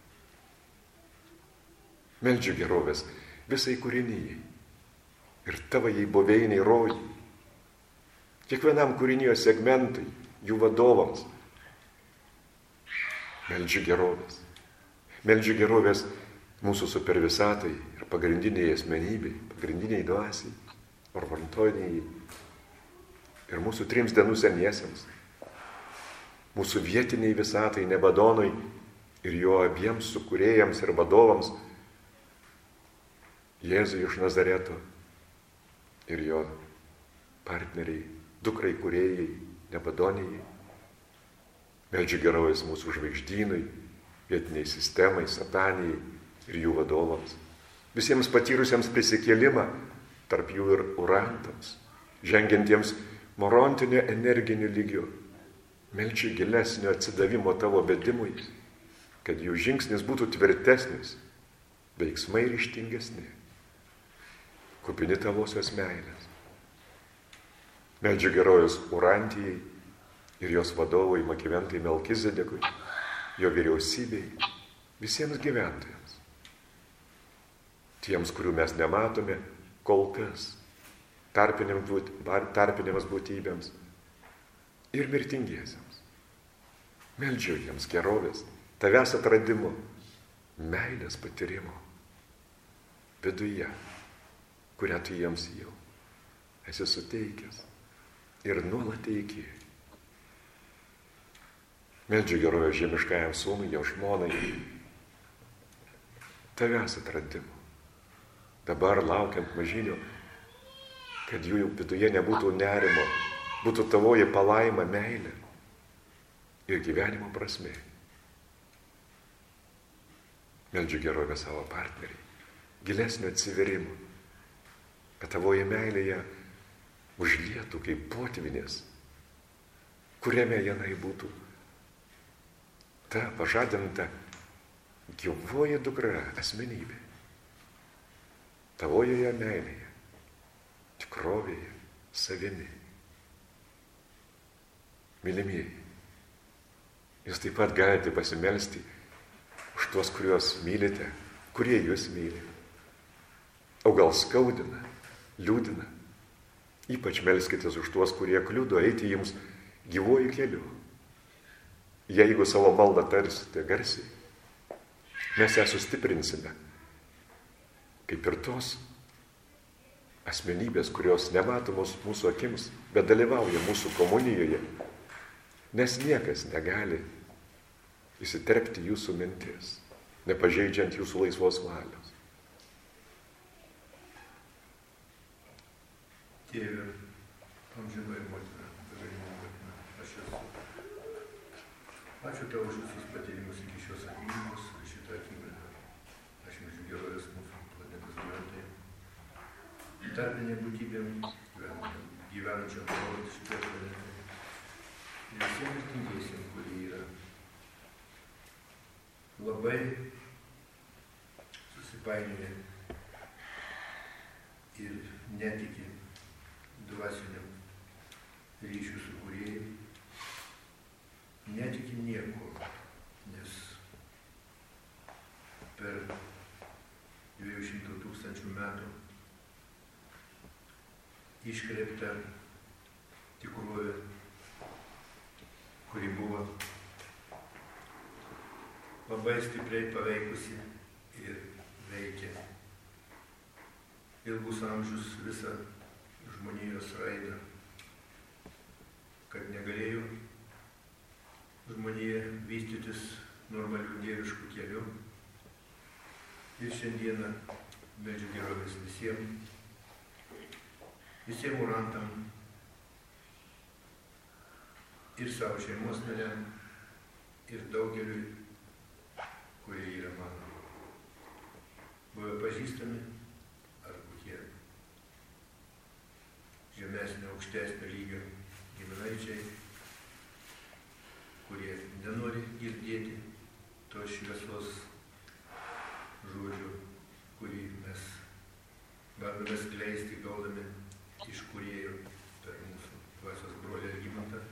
[SPEAKER 1] Meldžiu gerovės visai kūrinyjai ir tavajai buveiniai rojai, kiekvienam kūrinijos segmentui, jų vadovams. Meldžiu gerovės. Meldžiu gerovės mūsų supervisatai ir pagrindiniai asmenybei, pagrindiniai dvasiai, orvantonijai ir mūsų 3 dienų seniesiems, mūsų vietiniai visatai Nebadonui ir jo abiems sukūrėjams ir vadovams, Jėzui iš Nazareto ir jo partneriai, dukrai kūrėjai, Nebadonijai. Meldžiu gerovės mūsų žvaigždynui, vietiniai sistemai, satanijai ir jų vadovams. Visiems patyrusiems prisikėlimą, tarp jų ir urantams, žengiantiems morontinio energiniu lygiu. Meldžiu gilesnio atsidavimo tavo vedimui, kad jų žingsnis būtų tvirtesnis, veiksmai ryžtingesni, kupini tavosios meilės. Meldžiu gerovės urantijai ir jos vadovui Makiventai Melkizedekui, jo vyriausybei, visiems gyventojams. Tiems, kurių mes nematome, kol kas, tarpinėms būtybėms ir mirtingiesiems. Meldžiu jiems gerovės, tavęs atradimo, meilės patyrimo viduje, kurią tu jiems jau esi suteikęs ir nuolat teiki. Meldžiu gerovę žemiškajam sūnui, jo žmonai, tavęs atradimo. Dabar laukiant mažylių, kad jų viduje nebūtų nerimo, būtų tavoji palaima, meilė ir gyvenimo prasmė. Meldžiu gerovę savo partneriai, gilesnio atsiverimo, kad tavoji meilė ją užlietų kaip potvynis, kuriame jinai būtų ta pažadinta gyvoji dukra, asmenybė, tavojoje meilėje, tikrovėje, savimi. Mylimieji, jūs taip pat galite pasimelsti už tuos, kuriuos mylite, kurie jūs myli. O gal skaudina, liūdina. Ypač melskitės už tuos, kurie kliudo eiti jums gyvuoju keliu. Jeigu savo maldą tarsite garsiai, mes ją sustiprinsime, kaip ir tos asmenybės, kurios nematomos mūsų akims, bet dalyvauja mūsų komunijoje, nes niekas negali įsiterpti jūsų mintis, nepažeidžiant jūsų laisvos valios.
[SPEAKER 2] Tėve, amžinoji motina, begalinė motina, aš esu. Ačiū tau už visus patyrimus iki šios akimirkos, šitą akimirką. Aš meldžiu gerovės mūsų planetos gyventojams. Tarpinė būtybėm gyvenančiam nuolat šitoje planetoje. Ir visiems mirtingiesiems, kurie yra labai susipainioję ir netiki dvasiniam ryšių su kūrėjai, netiki nieko, nes per 200 000 metų iškreipta tikrovė kuri buvo labai stipriai paveikusi ir veikia ilgus amžius visą žmonijos raidą, kad negalėjo žmonija vystytis normalių dieviškų kelių. Ir šiandieną meldžiu gerovės visiems murantam ir savo šeimos nariam ir daugeliui, kurie yra mano buvę pažįstami ar kokie žemesnio, aukštesnio lygio giminaičiai, kurie nenori girdėti tos šviesos žodžių, kurį mes bandome skleisti, gaudami iš kūrėjų per mūsų dvasios brolį Algimantą.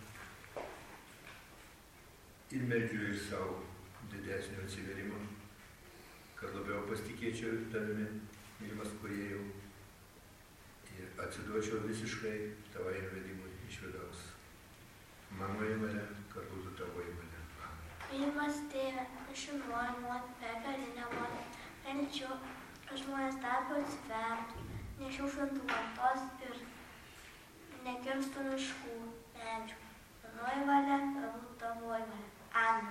[SPEAKER 2] Ir meldžiu ir savo didesnio atsiverimo, kad labiau pasitikėčiau tavimi, mylimas kūrėjau, ir atsiduočiau visiškai tavai vedimui iš vidaus. Manoji valia, kad būtų tavoji valia.
[SPEAKER 10] Mylimas tėve, aš jums noriu motina, begalinę motiną, meldžiu, kad žmonės darbą atsivertų, nešiau šventų vartos ir nekirstų miškų, medžių. Manoji valia, kad būtų tavoji valia. Amen.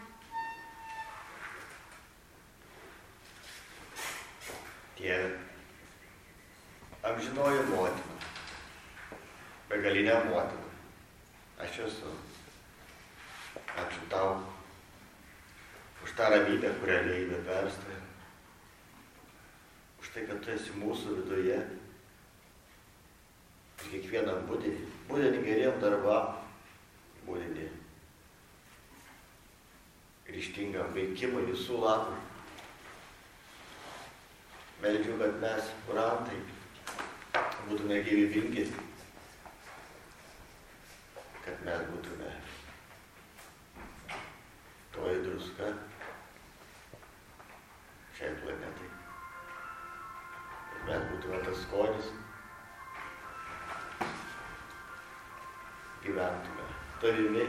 [SPEAKER 4] Tėve, amžinoji motina, begalinė motina, aš esu. Ačiū tau už tą ramybę, kurią leidė perstoja, už tai, kad tu esi mūsų viduje, už kiekvieną būdinį geriem darbam, būdinį ryžtingam veikimui visų labų. Meldžiu, kad mes, murantai, būtume gyvybingi, kad mes būtume toji druska šiai planetai. Kad mes būtume tas skonis, gyventume tavimi.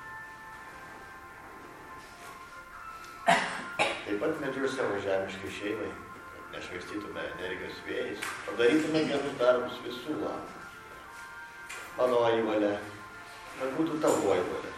[SPEAKER 4] Taip pat meldžiu savo žemiškai šeimai, kad nešvaistytume energijos vėjais, padarytume gerus darbus visų labų. Manoji valia, kad būtų tavoji valia.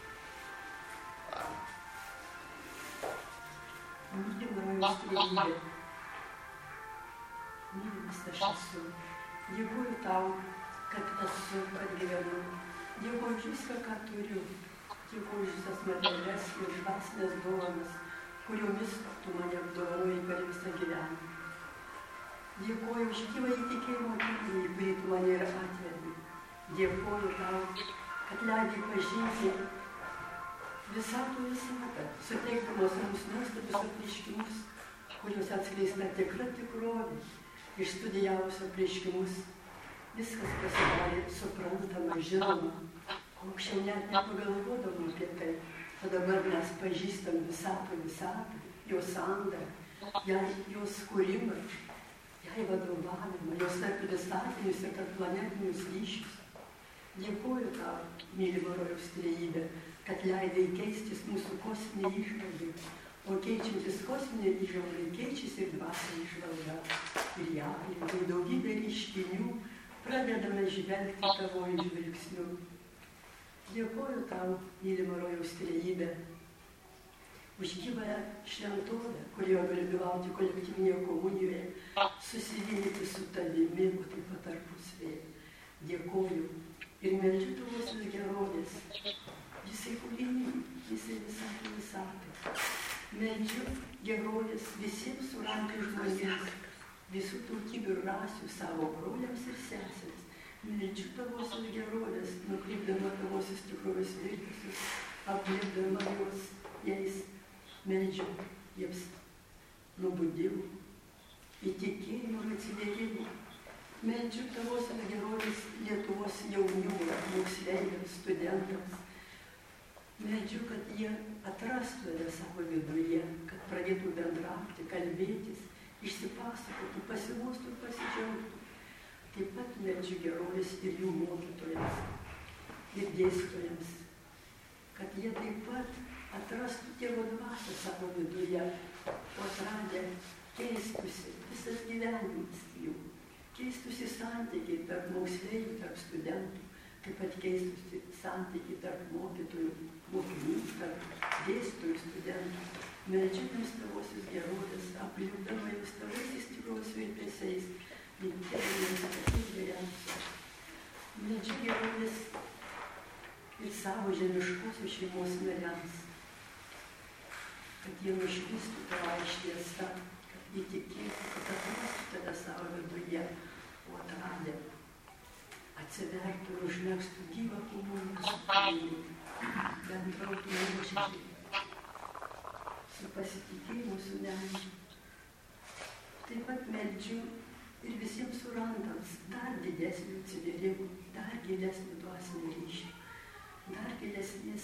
[SPEAKER 5] Mylimas aš esu. Dėkuoju tau, kad esu, kad gyvenu. Dėkuoju už viską, ką turiu. Dėkuoju už visas materialias ir dvasinės dovanas, kuriomis tu mane apdovanojai per visą gyvenimą. Dėkuoju už gyvą įtikėjimo kelią, kurį tu mane ir atvedi. Dėkuoju tau, kad leidai pažinti visatą, suteikdamas mums nuostabius apreiškimus, kuriuos atskleista tikra tikrovė. Išstudijavus apreiškimus, viskas pasidarė suprantama, žinoma, anksčiau net nepagalvodama apie tai. O dabar mes pažįstam visatą, jos sandarą, jos kūrimą, jai vadovavimą, jos tarpinius statinius ir tarpplanetinius ryšius. Dėkuoju tau, mylima rojaus trejybė, kad leidai keistis mūsų kosminė įžvalgai, o keičiantis kosminė įžvalgai keičiasi ir dvasinė įžvalga. Ir ją, ir daugybė reiškinių, pradedame žvelgti tavoju žvilgsniu. Dėkuoju tau, mylima rojaus trejybė, už gyvąją šventovę, kurioje gali dalyvauti kolektyvinėje komunijoje, susivienyti su tavimi, o taip pat tarpusavyje. Dėkuoju ir meldžiu tavosios gerovės, visai kūrinį, visai visatai. Meldžiu gerovės visiems surankai žmonėms, visų tautybių ir rasių, savo broliams ir sesėms. Meldžiu tavosios gerovės, nukreipdama tavosios tikrovės virpesius, apglėbdama juos jais. Meldžiu jiems nubudimų, įtikėjimo ir atsivėrimų. Meldžiu tavosios gerovės Lietuvos jaunimui, moksleiviams, studentams. Meldžiu, kad jie atrastų savo viduje, kad pradėtų bendrauti, kalbėtis, išsipasakotų, pasimostų ir pasidžiaugtų. Taip pat meldžiu gerovės ir jų mokytojams, ir dėstytojams, kad jie taip pat atrastų Tėvo dvasią savo viduje, o atradę keistųsi visas gyvenimas jų, keistųsi santykiai tarp moksleivių, tarp studentų, taip pat keistųsi santykiai tarp mokytojų, mokinių, tarp dėstytojų, studentų. Meldžiu jums tavosios gerovės, aplinkdama jūs tavaisiais tikros virpesiais, linkėdamas patys geriausios. Meldžiu gerovės ir savo žemiškosios šeimos nariams, kad jie nušvistų tavo šviesą, kad jie tikėtų, kad atrastų tave savo viduje, o atradę atsivertų ir užmėgstų gyvą komuniją su tavimi, bendrautų nuoširdžiai, su pasitikėjimu, su meile. Taip pat meldžiu ir visiems surandams dar didesnių atsivėrimų, dar gilesnių dvasinio ryšio, dar gilesnio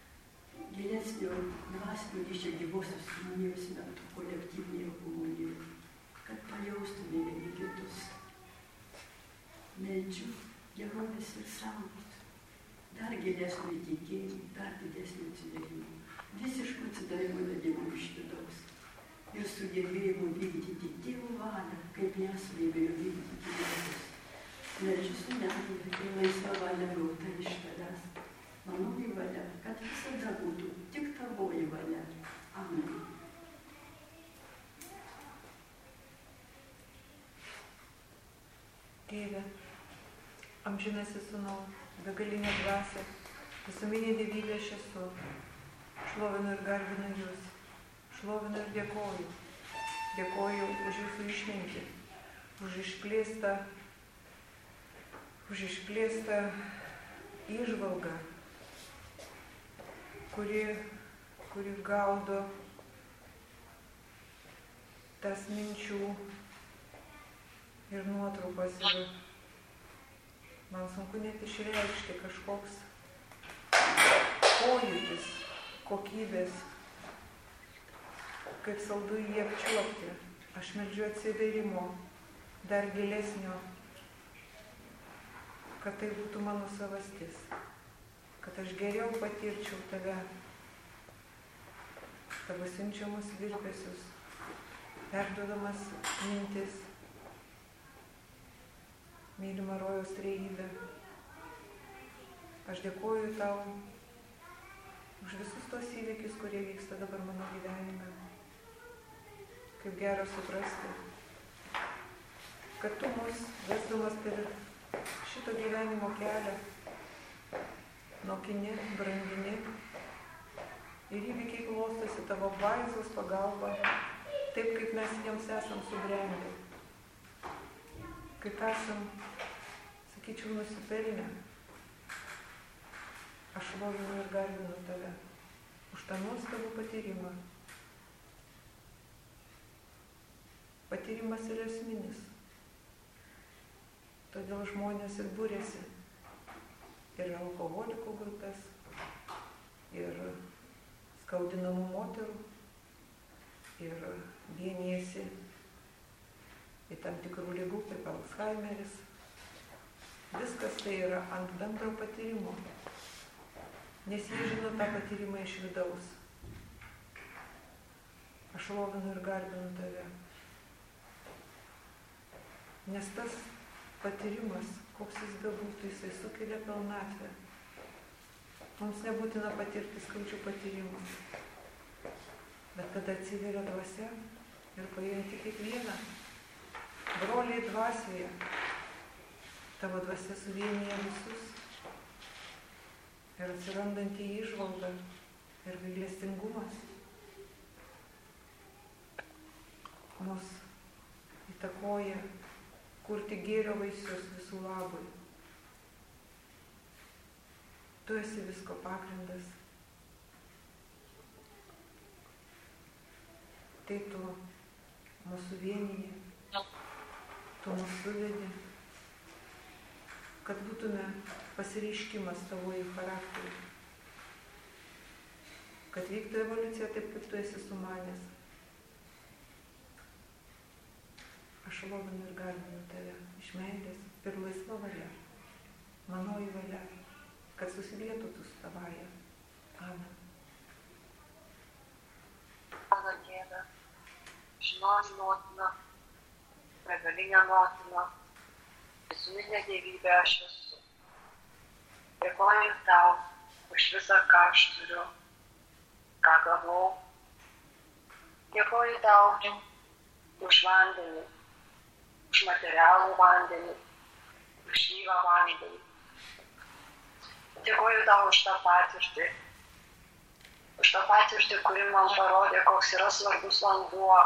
[SPEAKER 5] dvasinio ryšio gyvosios komunijos metu, kolektyvinėje komunijoje, kad pajaustume vieni kitus. Meldžiu gerovės ir saugos, dar gilesnio įtikėjimo, dar didesnio atsivėrimo, visiško atsidavimo vedimo iš vidaus ir sugebėjimo vykdyti Tėvo valią, kaip nesugebėjo vykdyti Jėzus. Meldžiu su meile ir laisva valia gauta iš tavęs. Manoji valia, kad visada būtų tik tavoji valia. Amen.
[SPEAKER 7] Tėve, amžinasis Sūnau, begalinė dvasia, visuminė dievybė aš esu. Šlovinu ir garbinu jūs, šlovinu ir dėkoju. Dėkoju už jūsų išmintį, už išplėstą įžvalgą, kuri gaudo tas minčių ir nuotraukas. Ir man sunku net išreikšti kažkoks pojūtis, kokybės, kaip saldu jį apčiuopti. Aš meldžiu atsivėrimo, dar gilesnio, kad tai būtų mano savastis, kad aš geriau patirčiau tave, tavo siunčiamus virpesius, perduodamas mintis, mylima rojaus trejybė. Aš dėkoju tau už visus tos įvykius, kurie vyksta dabar mano gyvenime. Kaip gera suprasti, kad tu mus vesdamas per šito gyvenimo kelią mokini, brandini ir įvykiai klostosi tavo apvaizdos pagalba, taip kaip mes jiems esam subrendę, kaip esam, sakyčiau, nusipelnę. Aš šlovinu ir garbinu tave už tą nuostabų patyrimą. Patyrimas yra esminis. Todėl žmonės ir būrėsi. Ir alkoholikų grupės, ir skaudinamų moterų, ir vienijasi į tam tikrų ligų, kaip Alzheimeris. Viskas tai yra ant bendro patyrimo, nes jie žino tą patyrimą iš vidaus. Aš šlovinu ir garbinu tave. Nes tas patyrimas, koks jis bebūtų, jisai sukelia pilnatvę. Mums nebūtina patirti skaudžių patyrimų. Bet kada atsiveria dvasia ir pajunti kiekvieną, broliai dvasioje, tavo dvasia suvienyje visus ir atsirandantį įžvalgą ir gailestingumas mus įtakoja kurti gėrio vaisius visų labui. Tu esi visko pagrindas. Tai tu mūsų vienyje, tu mūsų suvedi, kad būtume pasireiškimas tavo į charakterį, kad vyktų evoliucija taip, kaip tu esi sumanęs. Aš šlovinu ir garbinu tave iš meilės ir laisva valia, manoji valia, kad susilietų tu su tavaja.
[SPEAKER 6] Amen.
[SPEAKER 11] Mano Tėve, žinoji motina, begalinė motina, visuminė dievybė aš esu. Dėkoju tau už visą, ką aš turiu, ką gavau. Dėkoju tau už vandenį, už materialų vandenį, už gyvą vandenį. Dėkoju tau už tą patirtį, kuri man parodė, koks yra svarbus vanduo.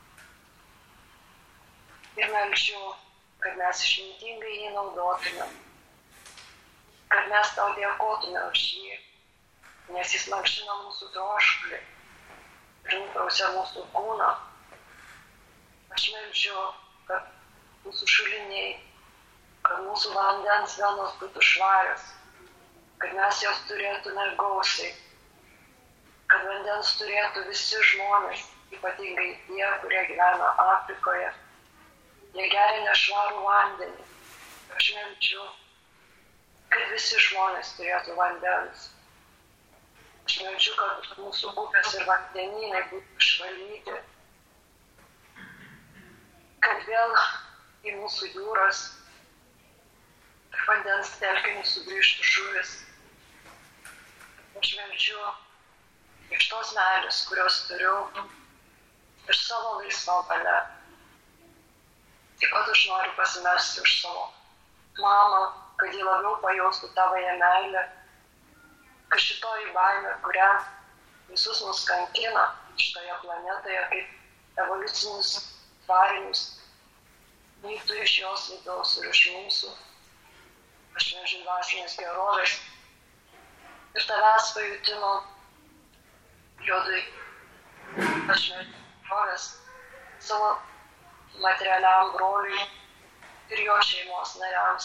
[SPEAKER 11] Ir meldžiu, kad mes išmintingai jį naudotume, kad mes tau dėkotume už jį, nes jis malšina mūsų troškulį ir nuprausia mūsų kūną. Aš meldžiu, kad mūsų šuliniai, kad mūsų vandens venos būtų švarios, kad mes jos turėtume gausiai, kad vandens turėtų visi žmonės, ypatingai tie, kurie gyvena Afrikoje. Jie geria nešvarų vandenį. Aš meldžiu, kad visi žmonės turėtų vandens. Aš meldžiu, kad mūsų upės ir vandenynai būtų išvalyti, kad vėl į mūsų jūras ir vandens telkinius sugrįžtų žuvis. Aš meldžiu iš tos meilės, kurios turiu, iš savo laisvą valią. Taip pat aš noriu pasimelsti už savo mamą, kad ji labiau pajaustų tavąją meilę, kad šitoji baimė, kurią visus mus kankina šitoje planetoje kaip evoliucinius tvarinius, vyktų iš jos vidaus ir iš mūsų. Aš meldžiu dvasinės gerovės ir tavęs pajutimo Jodui. Aš meldžiu gerovės savo materialiam broliui ir jo šeimos nariams.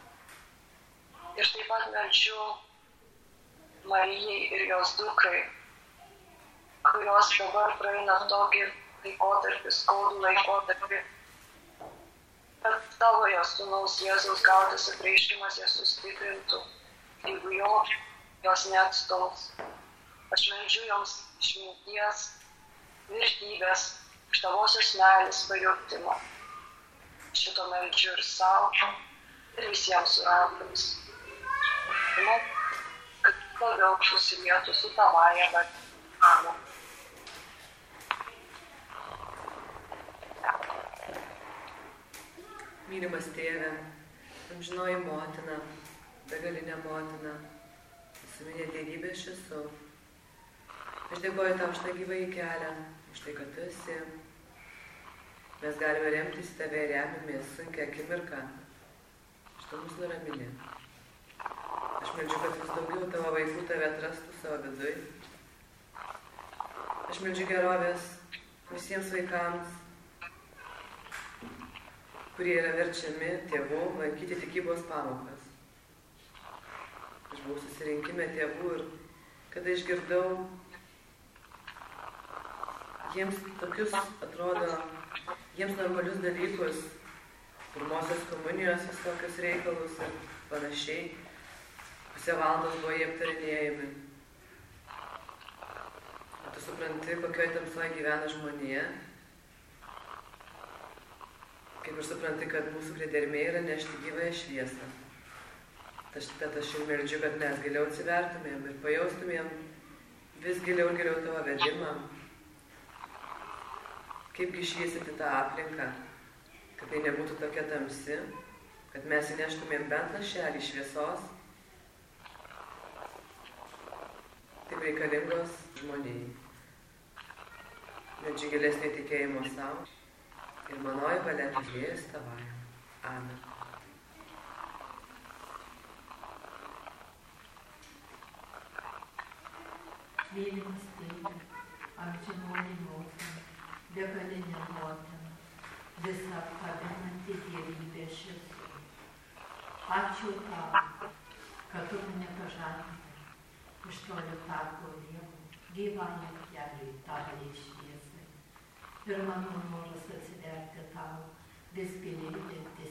[SPEAKER 11] Ir taip pat meldžiu Marijai ir jos dukrai, kurios dabar praeina tokį laikotarpį, skaudų laikotarpį, kad tavo jos sūnaus Jėzaus gautas apreiškimas jas sustiprintų, jeigu jos neatstums. Aš meldžiu joms išminties, vertybės, iš tavosios meilės pajutimo. Šito meldžiu ir savo, ir visiems surandams. Ir kad labiau susilietų su tavąja valia. Amen.
[SPEAKER 3] Mylimas Tėve, amžinoji motina, begalinė motina, visuminė dievybė aš esu. Aš dėkoju tau už tą gyvąjį kelią, už tai, kad tu esi. Mes galime remtis į tave ir remiamės sunkia akimirka. Aš tu mus nuramini. Aš meldžiu, kad vis daugiau tavo vaikų tave atrastų savo viduj. Aš meldžiu gerovės visiems vaikams, kurie yra verčiami tėvų lankyti tikybos pamokas. Aš buvau susirinkime tėvų ir kada išgirdau jiems tokius, atrodo, jiems normalius dalykus, pirmosios komunijos visokius reikalus ir panašiai, pusę valandos buvo jie aptarinėjami. O tu supranti, kokioje tamsoje gyvena žmonija, kaip ir supranti, kad mūsų priedermė yra nešti gyvąją šviesą. Tad aš ir meldžiu, kad mes giliau atsivertumėm ir pajaustumėm vis giliau ir giliau tavo vedimą, kaipgi šviesyti tą aplinką, kad tai nebūtų tokia tamsi, kad mes įneštumėm bent lašelį šviesos, taip reikalingos žmonijai. Meldžiu gilesnį tikėjimo savo ir manoji valia atliejus tavąją. Amen.
[SPEAKER 6] Mylimas Tėve, amžinoji motina, begalinė motina, visą apkabinanti dievybė aš esu. Ačiū tau, kad tu mane pažadinai iš toli tarpo Dievo, gyvajam keliui tavai šviesai. Ir mano noras atsiverti tau, vis gilėjantis,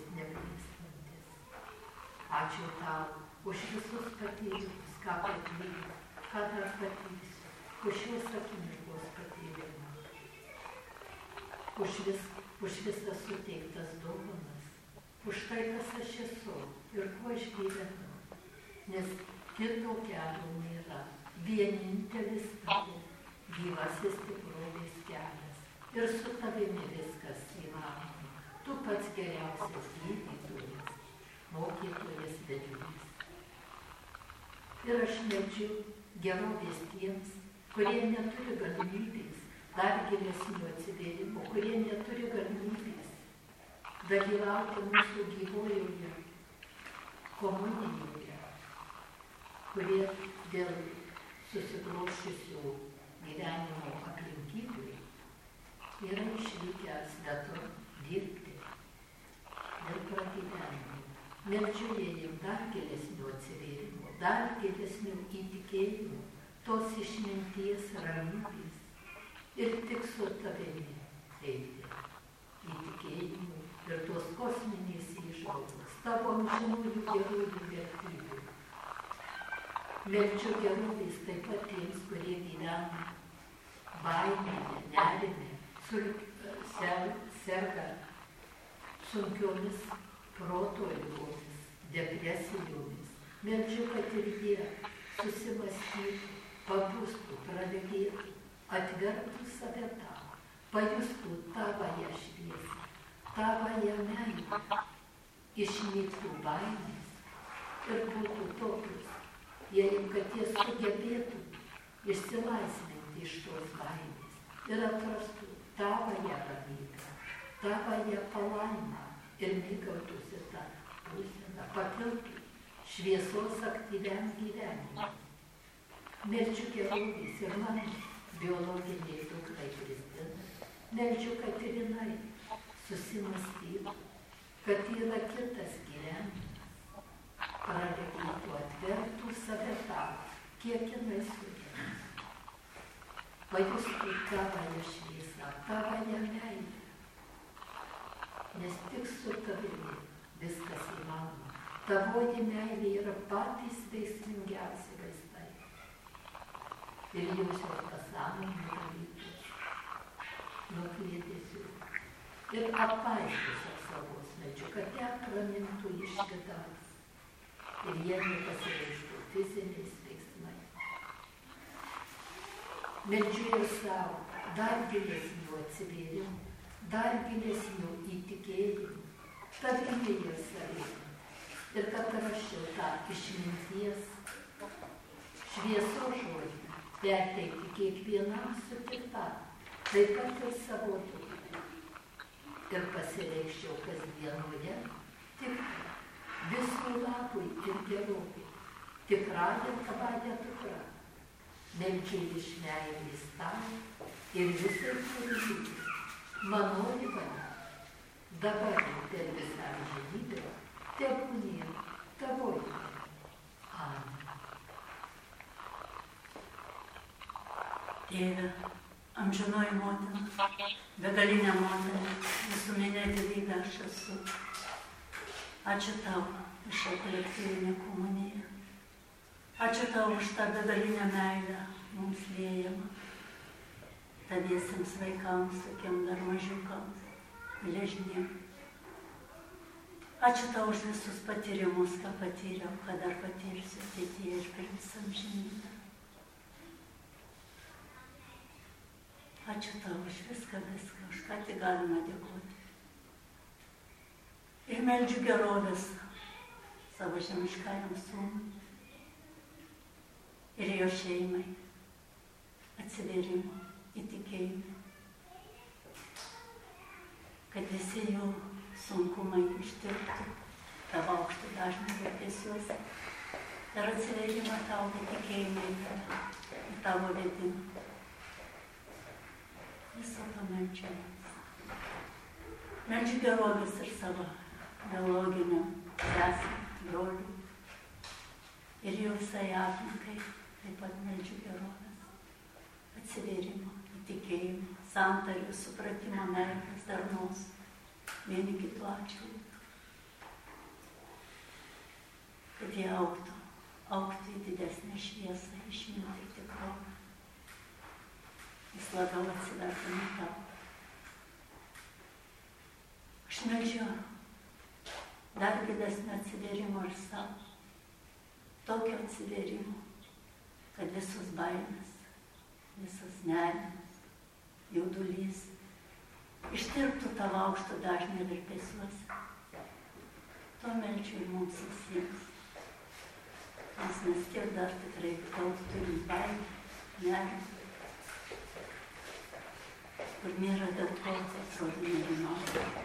[SPEAKER 6] neblykstantis. Ačiū tau už visus patyrimus, ką patyrė ką dar patirsiu, už šios akimirkos patyrimo, už visas suteiktas dovanas, už tai, kas aš esu ir kuo aš gyvenu, nes kito kelio nėra, vienintelis tavo gyvasis tikrovės kelias ir su tavimi viskas įmanoma, tu pats geriausias gydytojas, mokytojas, vedlys. Ir aš meldžiu gerovės tiems, kurie neturi galimybės dar gilesnio atsivėrimo, kurie neturi galimybės dalyvauti mūsų gyvojoje komunijoje, kurie dėl susiklosčiusių gyvenimo aplinkybių yra išvykę svetur dirbti dėl pragyvenimo. Meldžiu jiem dar gilesnio atsivėrimo, dar gilesnio įtikėjimo, tos išminties, ramybės ir tik su tavimi eiti įtikėjimu ir tos kosminės įžvalgos, tavo amžinųjų gerųjų vertybių. Meldžiu gerovės taip pat tiems, kurie gyvena baimėje, nerime, serga sunkiomis proto ligomis, depresijomis. Meldžiu, kad ir jie susimastytų, pabustų, praregėtų, atvertų save tau, pajustų tavąją šviesą, tavąją meilę, išnyktų baimės ir būtų tokius, kad jie sugebėtų išsilaisvinti iš tos baimės ir atrastų tavąją ramybę, tavąją palaimą ir mėgautųsi tą būseną, pakiltų šviesos aktyviam gyvenimui. Meldžiu gerovės ir mano biologiniai dukrai Kristinai. Meldžiu, kad ir jinai susimastytų, kad yra kitas gyvenimas, praregėtų, atvertų save tau, kiek jinai sugeba. Pajustų tavąją šviesą, tavąją meilę, nes tik su tavimi viskas įmanoma. Tavoji meilė yra patys veiksmingiausi vaistai. Ir jaučiau pasąmonį dalykus, nuo kliedesių. Ir apvaistus apsaugos meldžiu, kad ją pramintų iš vidaus. Ir jie nepasireišktų fiziniais veiksmais. Meldžiu ir savo dar gilesnių atsivėrimų, dar gilesnių įtikėjimų, tavimi ir savimi. Ir kad raščiau tą išminties šviesos žodį, perteikti kiekvienam sutiktam, taip pat ir savo dukrai. Ir pasireikščiau kasdienoje tik visų labui ir gerovai, tikrąją tavąją dukrą. Meldžiu iš meilės tau ir visai kūrybei. Manoji valia, dabar per visą amžinybę, tebūnie tavoji valia. Amen.
[SPEAKER 5] Tėve, amžinoji motina, begalinė motina, visuminė gyvybė aš esu. Ačiū tau už šią kolektyvinę komuniją. Ačiū tau už tą begalinę meilę mums liejamą. Taviesiems vaikams, tokiem dar mažiukams, gležniem. Ačiū tau už visus patyrimus, ką patyriau, ką dar patirsiu ateityje ir per visą amžinybę. Ačiū tau už viską, už ką tik galima dėkoti. Ir meldžiu gerovės savo žemiškajam sūnui ir jo šeimai, atsivėrimo, įtikėjimo, kad visi jų sunkumai ištirptų tavo aukštų dažnį virpesiuose ir atsivėrimą tau, įtikėjimą į tavo vedimą. Viso to meldžiu. Meldžiu gerovės ir savo biologiniam sesėm, broliui ir jų visai aplinkai. Taip pat meldžiu gerovės, atsivėrimo, įtikėjimo, santarių, supratimo, meilės, darnos, vieni kitų atžvilgių. Kad jie augtų augtų į didesnę šviesą, išmintį ir tikrovę. Jis labiau atsivertų nuo tavo. Aš meldžiu dar didesnio atsivėrimo ir savo. Tokio atsivėrimo, kad visus baimės, visas nerimas, jaudulys ištirptų tavo aukšto dažnio virpesiuose. To meldžiu ir mums visiems. Nes mes tiek dar tikrai daug turim baimę, nerimą, kur nėra dėl ko, atrodo, nežinau.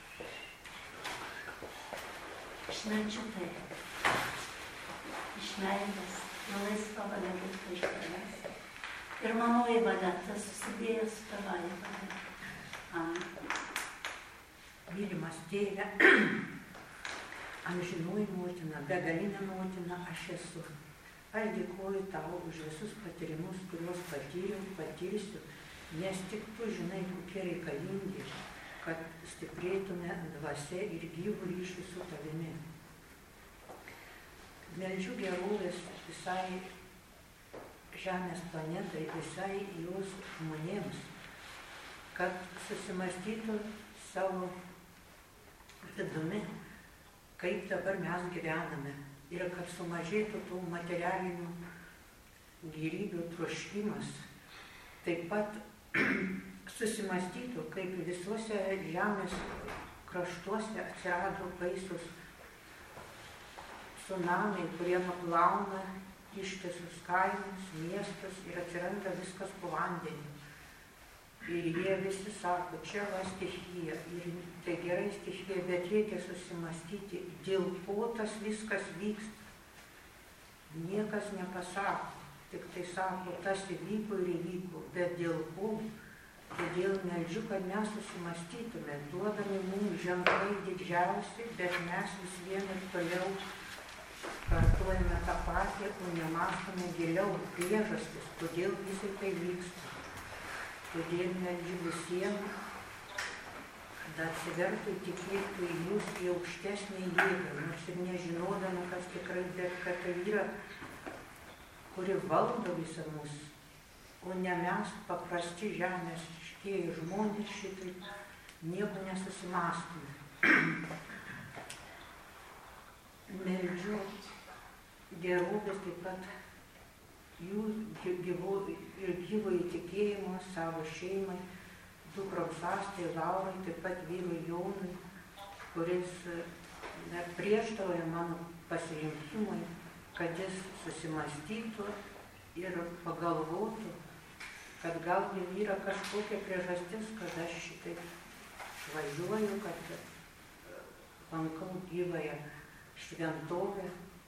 [SPEAKER 5] Aš meldžiu tai, iš meilės, ir laisva valia būtų iš tavęs. Ir manoji valia, tas susidėjo su tavąja valia. Amen.
[SPEAKER 6] Mylimas Tėve, amžinoji motina, begalinė motina aš esu. Aš dėkoju tau už visus patyrimus, kuriuos patyriau, patirsiu, nes tik tu žinai, kokie reikalingi, kad stiprėtume dvasia ir gyvų ryšių su tavimi. Meldžiu gerovės visai žemės planetai, visai jos žmonėms, kad susimąstytų savo vidumi, kaip dabar mes gyvename ir kad sumažėtų tų materialinių gėrybių troškimas. Taip pat susimąstytų, kaip visuose žemės kraštuose atsirado baisus tsunamiai, kurie nuplauna ištisus kaimus, miestus ir atsiranda viskas po vandeniu. Ir jie visi sako, čia va stichija, ir tai gerai stichija, bet reikia susimąstyti, dėl ko tas viskas vyksta. Niekas nepasako, tik tai sako, tas įvyko ir įvyko, bet dėl ko? Todėl meldžiu, kad mes susimąstytume, duodami mums ženklai didžiausi, bet mes vis vien ir toliau kartuojame tą patį, o nemąstome giliau priežastis, kodėl visai tai vyksta. Todėl meldžiu visiems, kad atsivertų tikėtų į jūs į aukštesnį jėgą, nors ir nežinodami, kas tikrai, bet kad tai yra, kuri valdo visą mus, o ne mes paprasti žemės iškėjai žmonės šitai nieko nesusimąstume. Meldžiu gerovės taip pat jų gyvo įtikėjimo savo šeimai, dukroms Astai, Laurai, taip pat vyrui Jonui, kuris prieštarauja mano pasirinkimui, kad jis susimąstytų ir pagalvotų, kad gal jau yra kažkokia priežastis, kad aš šitaip važiuoju, kad lankau gyvąją šventovę.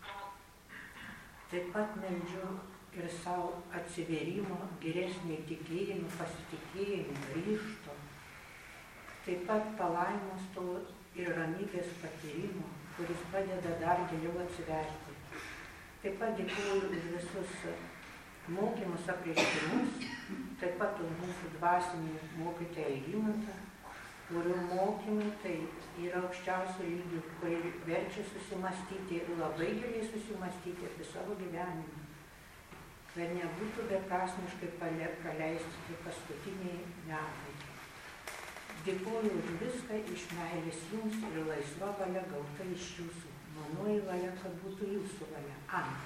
[SPEAKER 6] Taip pat meldžiu ir savo atsivėrimo, geresnį tikėjimą, pasitikėjimą, ryžto. Taip pat palaimos to ir ramybės patyrimo, kuris padeda dar giliau atsiverti. Taip pat dėkoju už visus mokymus, apreiškimus, taip pat už mūsų dvasinį mokytoją Eigimantą, kurių mokymai tai yra aukščiausio lygio, kurie verčia susimąstyti ir labai giliai susimąstyti apie savo gyvenimą, kad nebūtų beprasmiškai praleisti tie paskutiniai metai. Dėkoju už viską iš meilės jums ir laisva valia gauta iš jūsų. Manoji valia, kad būtų jūsų valia. Amen.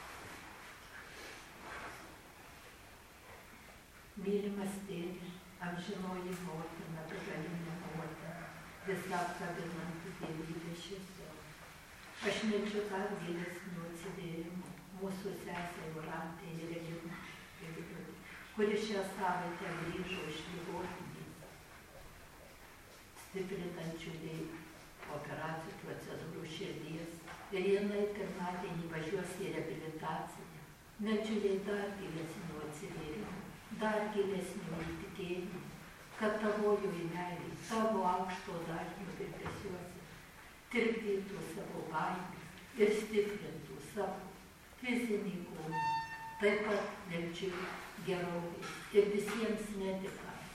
[SPEAKER 6] Mylimas Tėve, amžinoji motina, begalinė motina, visą apkabinanti dievybės šviesos. Aš meldžiu dar gilesnių atsivėrimų mūsų sesė Jūratė ir Regina, kuri šią savaitę grįžo iš ligoninės, stiprinančių operacijų procedūrų širdies, ir jinai pirmadienį važiuos į reabilitaciją. Meldžiu jai dar gilesnių atsivėrimų, dar gilesnių įtikėjimų, kad tavojoji meilė, tavo aukšto dažnio virpesiuose tirpdytų savo baimės ir stiprintų savo fizinį kūną. Taip pat meldžiu gerovės ir visiems medikams,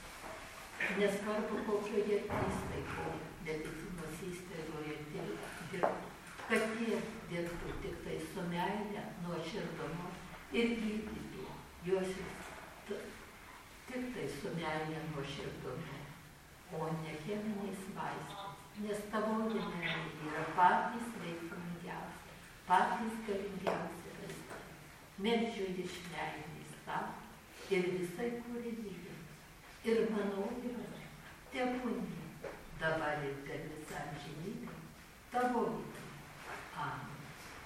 [SPEAKER 6] nesvarbu kokioje įstaigoje, medicinos įstaigoje dirbtų, kad jie dirbtų tik tai su meile, nuoširdumu ir gydytų juos tik tai su meile, nuoširdumu, o ne cheminiais vaistais. Nes tavoji meilė yra patys veiksmingiausi, patys galingiausi vaistai. Meldžiu iš meilės tau ir visai kūrinijai. Ir mano yra, tebūnie dabar ir per visą amžinybę tavoji. Amen.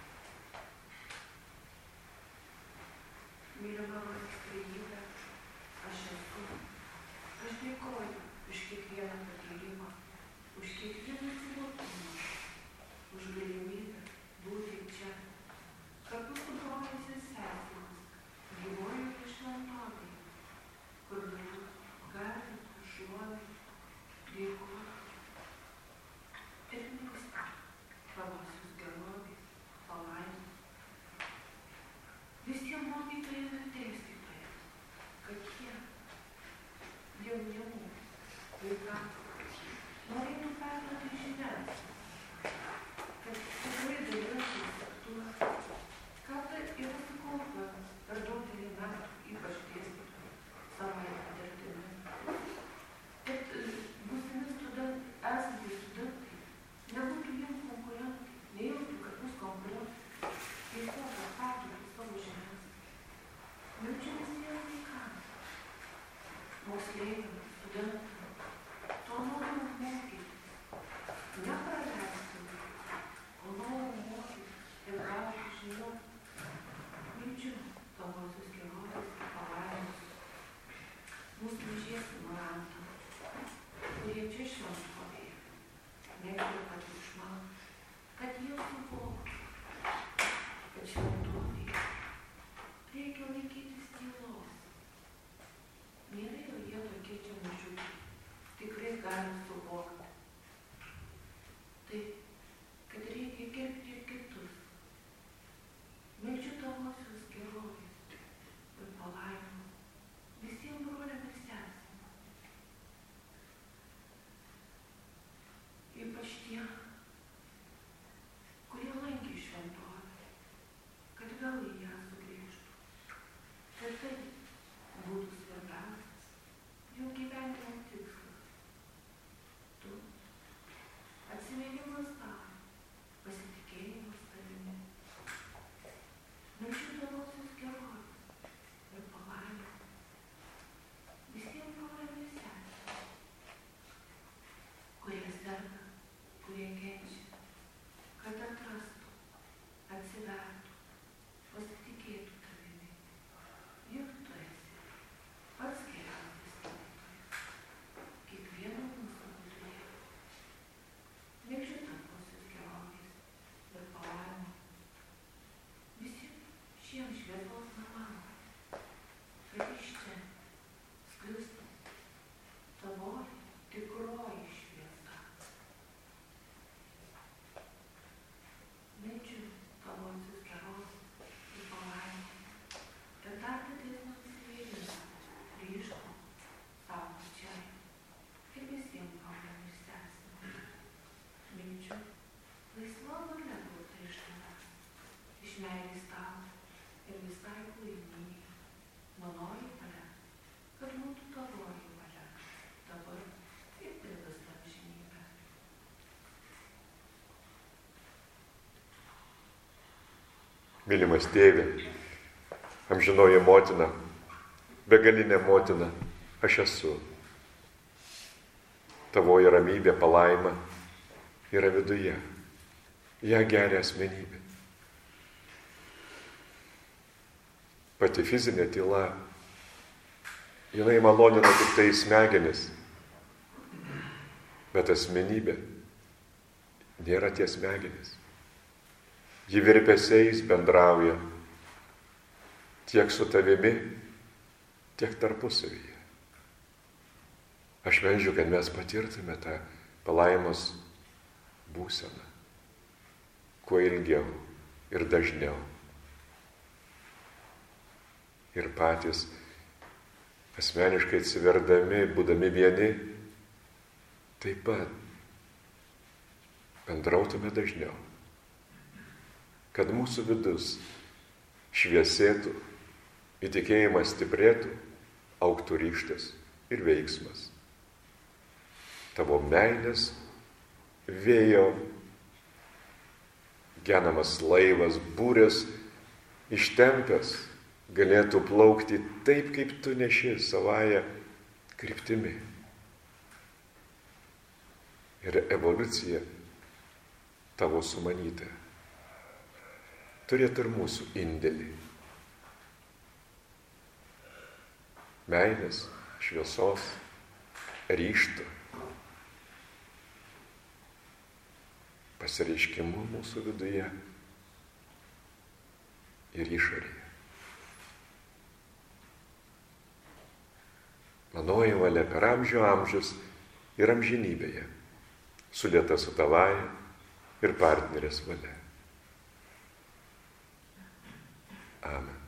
[SPEAKER 8] Mylima trejybė, aš esu. Aš dėkoju už kiekvieną patyrimą, už kiekvieną suvokimą, už galimybę būti čia, kartu su broliais ir sesėmis, gyvuoju šventovėje, kur galiu garbinti, šlovinti, dėkoti ir mėgsti tavosios gerovės, palaimos. Visiems mokytojams ir dėstytojams, kad jie jaunimų vaikams norėtų perduoti žinias, kad tikrai dalyvautų tuo, ką yra sukaupę per daugelį metų, ypač dėstytojų, savai patirtimi. Kad būsimi esantys studentai nebūtų jiems konkurentai, nejaustų, kad bus konkurentai, tiesiog perduoti savo žinias. Jaučiu visiems vaikams, moksleiviams, studentams, to noriu mokytis, nepraleisti, o noriu mokytis ir gauti žinių. Jaučiu tavosios gerovės ir palaimos. Mūsų mažiesi morantams, kurie čia šventovėje, mėgdavo kad už man, kad jie suvoktų, kad šventovėje reikia laikytis tylos. Nėra jau jie tokie čia mažiukai, tikrai galim suvokti. Tai, kad reikia gerbti ir kitus. Meldžiu tavosios gerovės ir palaimų visiems broliam ir sesėm. Ypač tie, kurie lankė šventovę, kad vėl į ją sugrįžtų. Ir tai būtų svarbiausias jų gyvenimo tikslas. Tu atsiminimas tau, pasitikėjimas tavimi. Meldžiu tavosios gerovės ir palaimų visiems broliam ir sesėm, kurie serga, kurie kenčia, kad atrastų, atsivertų, pasitikėtų tavimi. Juk tu esi pats geriausias gydytojas, kiekvieno mūsų viduje. Meldžiu tavosios gerovės ir palaimų visiems šiems šviesos namams, kad iš čia sklistų tavoji tikroji šviesa. Meldžiu tavosios gerovės ir palaimų, kad dar didesnio nusivylimą grįžtų savo pačiai ir visiems broliam ir sesėm. Meldžiu laisva valia gauta iš tavęs, iš meilės tau ir visai kūrinijai. Manoji valia, kad būtų tavoji valia, dabar ir per visą amžinybę.
[SPEAKER 1] Mylimas Tėve, amžinoji motina, begalinė motina, aš esu. Tavoji ramybė, palaima yra viduje. Ja geria asmenybė. Pati fizinė tyla, jinai malonina tik tai smegenis, bet asmenybė nėra tie smegenis. Ji virpesiais bendrauja tiek su tavimi, tiek tarpusavyje. Aš meldžiu, kad mes patirtume tą palaimos būseną kuo ilgiau ir dažniau. Ir patys asmeniškai atsiverdami, būdami vieni, taip pat bendrautume dažniau kad mūsų vidus šviesėtų, į tikėjimą stiprėtų, augtų ryžtas ir veiksmas. Tavo meilės vėjo genamas laivas, būrės ištempęs, galėtų plaukti taip, kaip tu neši savąją kryptimi. Ir evoliucija tavo sumanyta turėtų ir mūsų indėlį. Meilės, šviesos, ryžto, pasireiškimu mūsų viduje ir išorėje. Manoji valia per amžių amžius ir amžinybėje, sulieta su tavaja ir partnerės valia. Amen.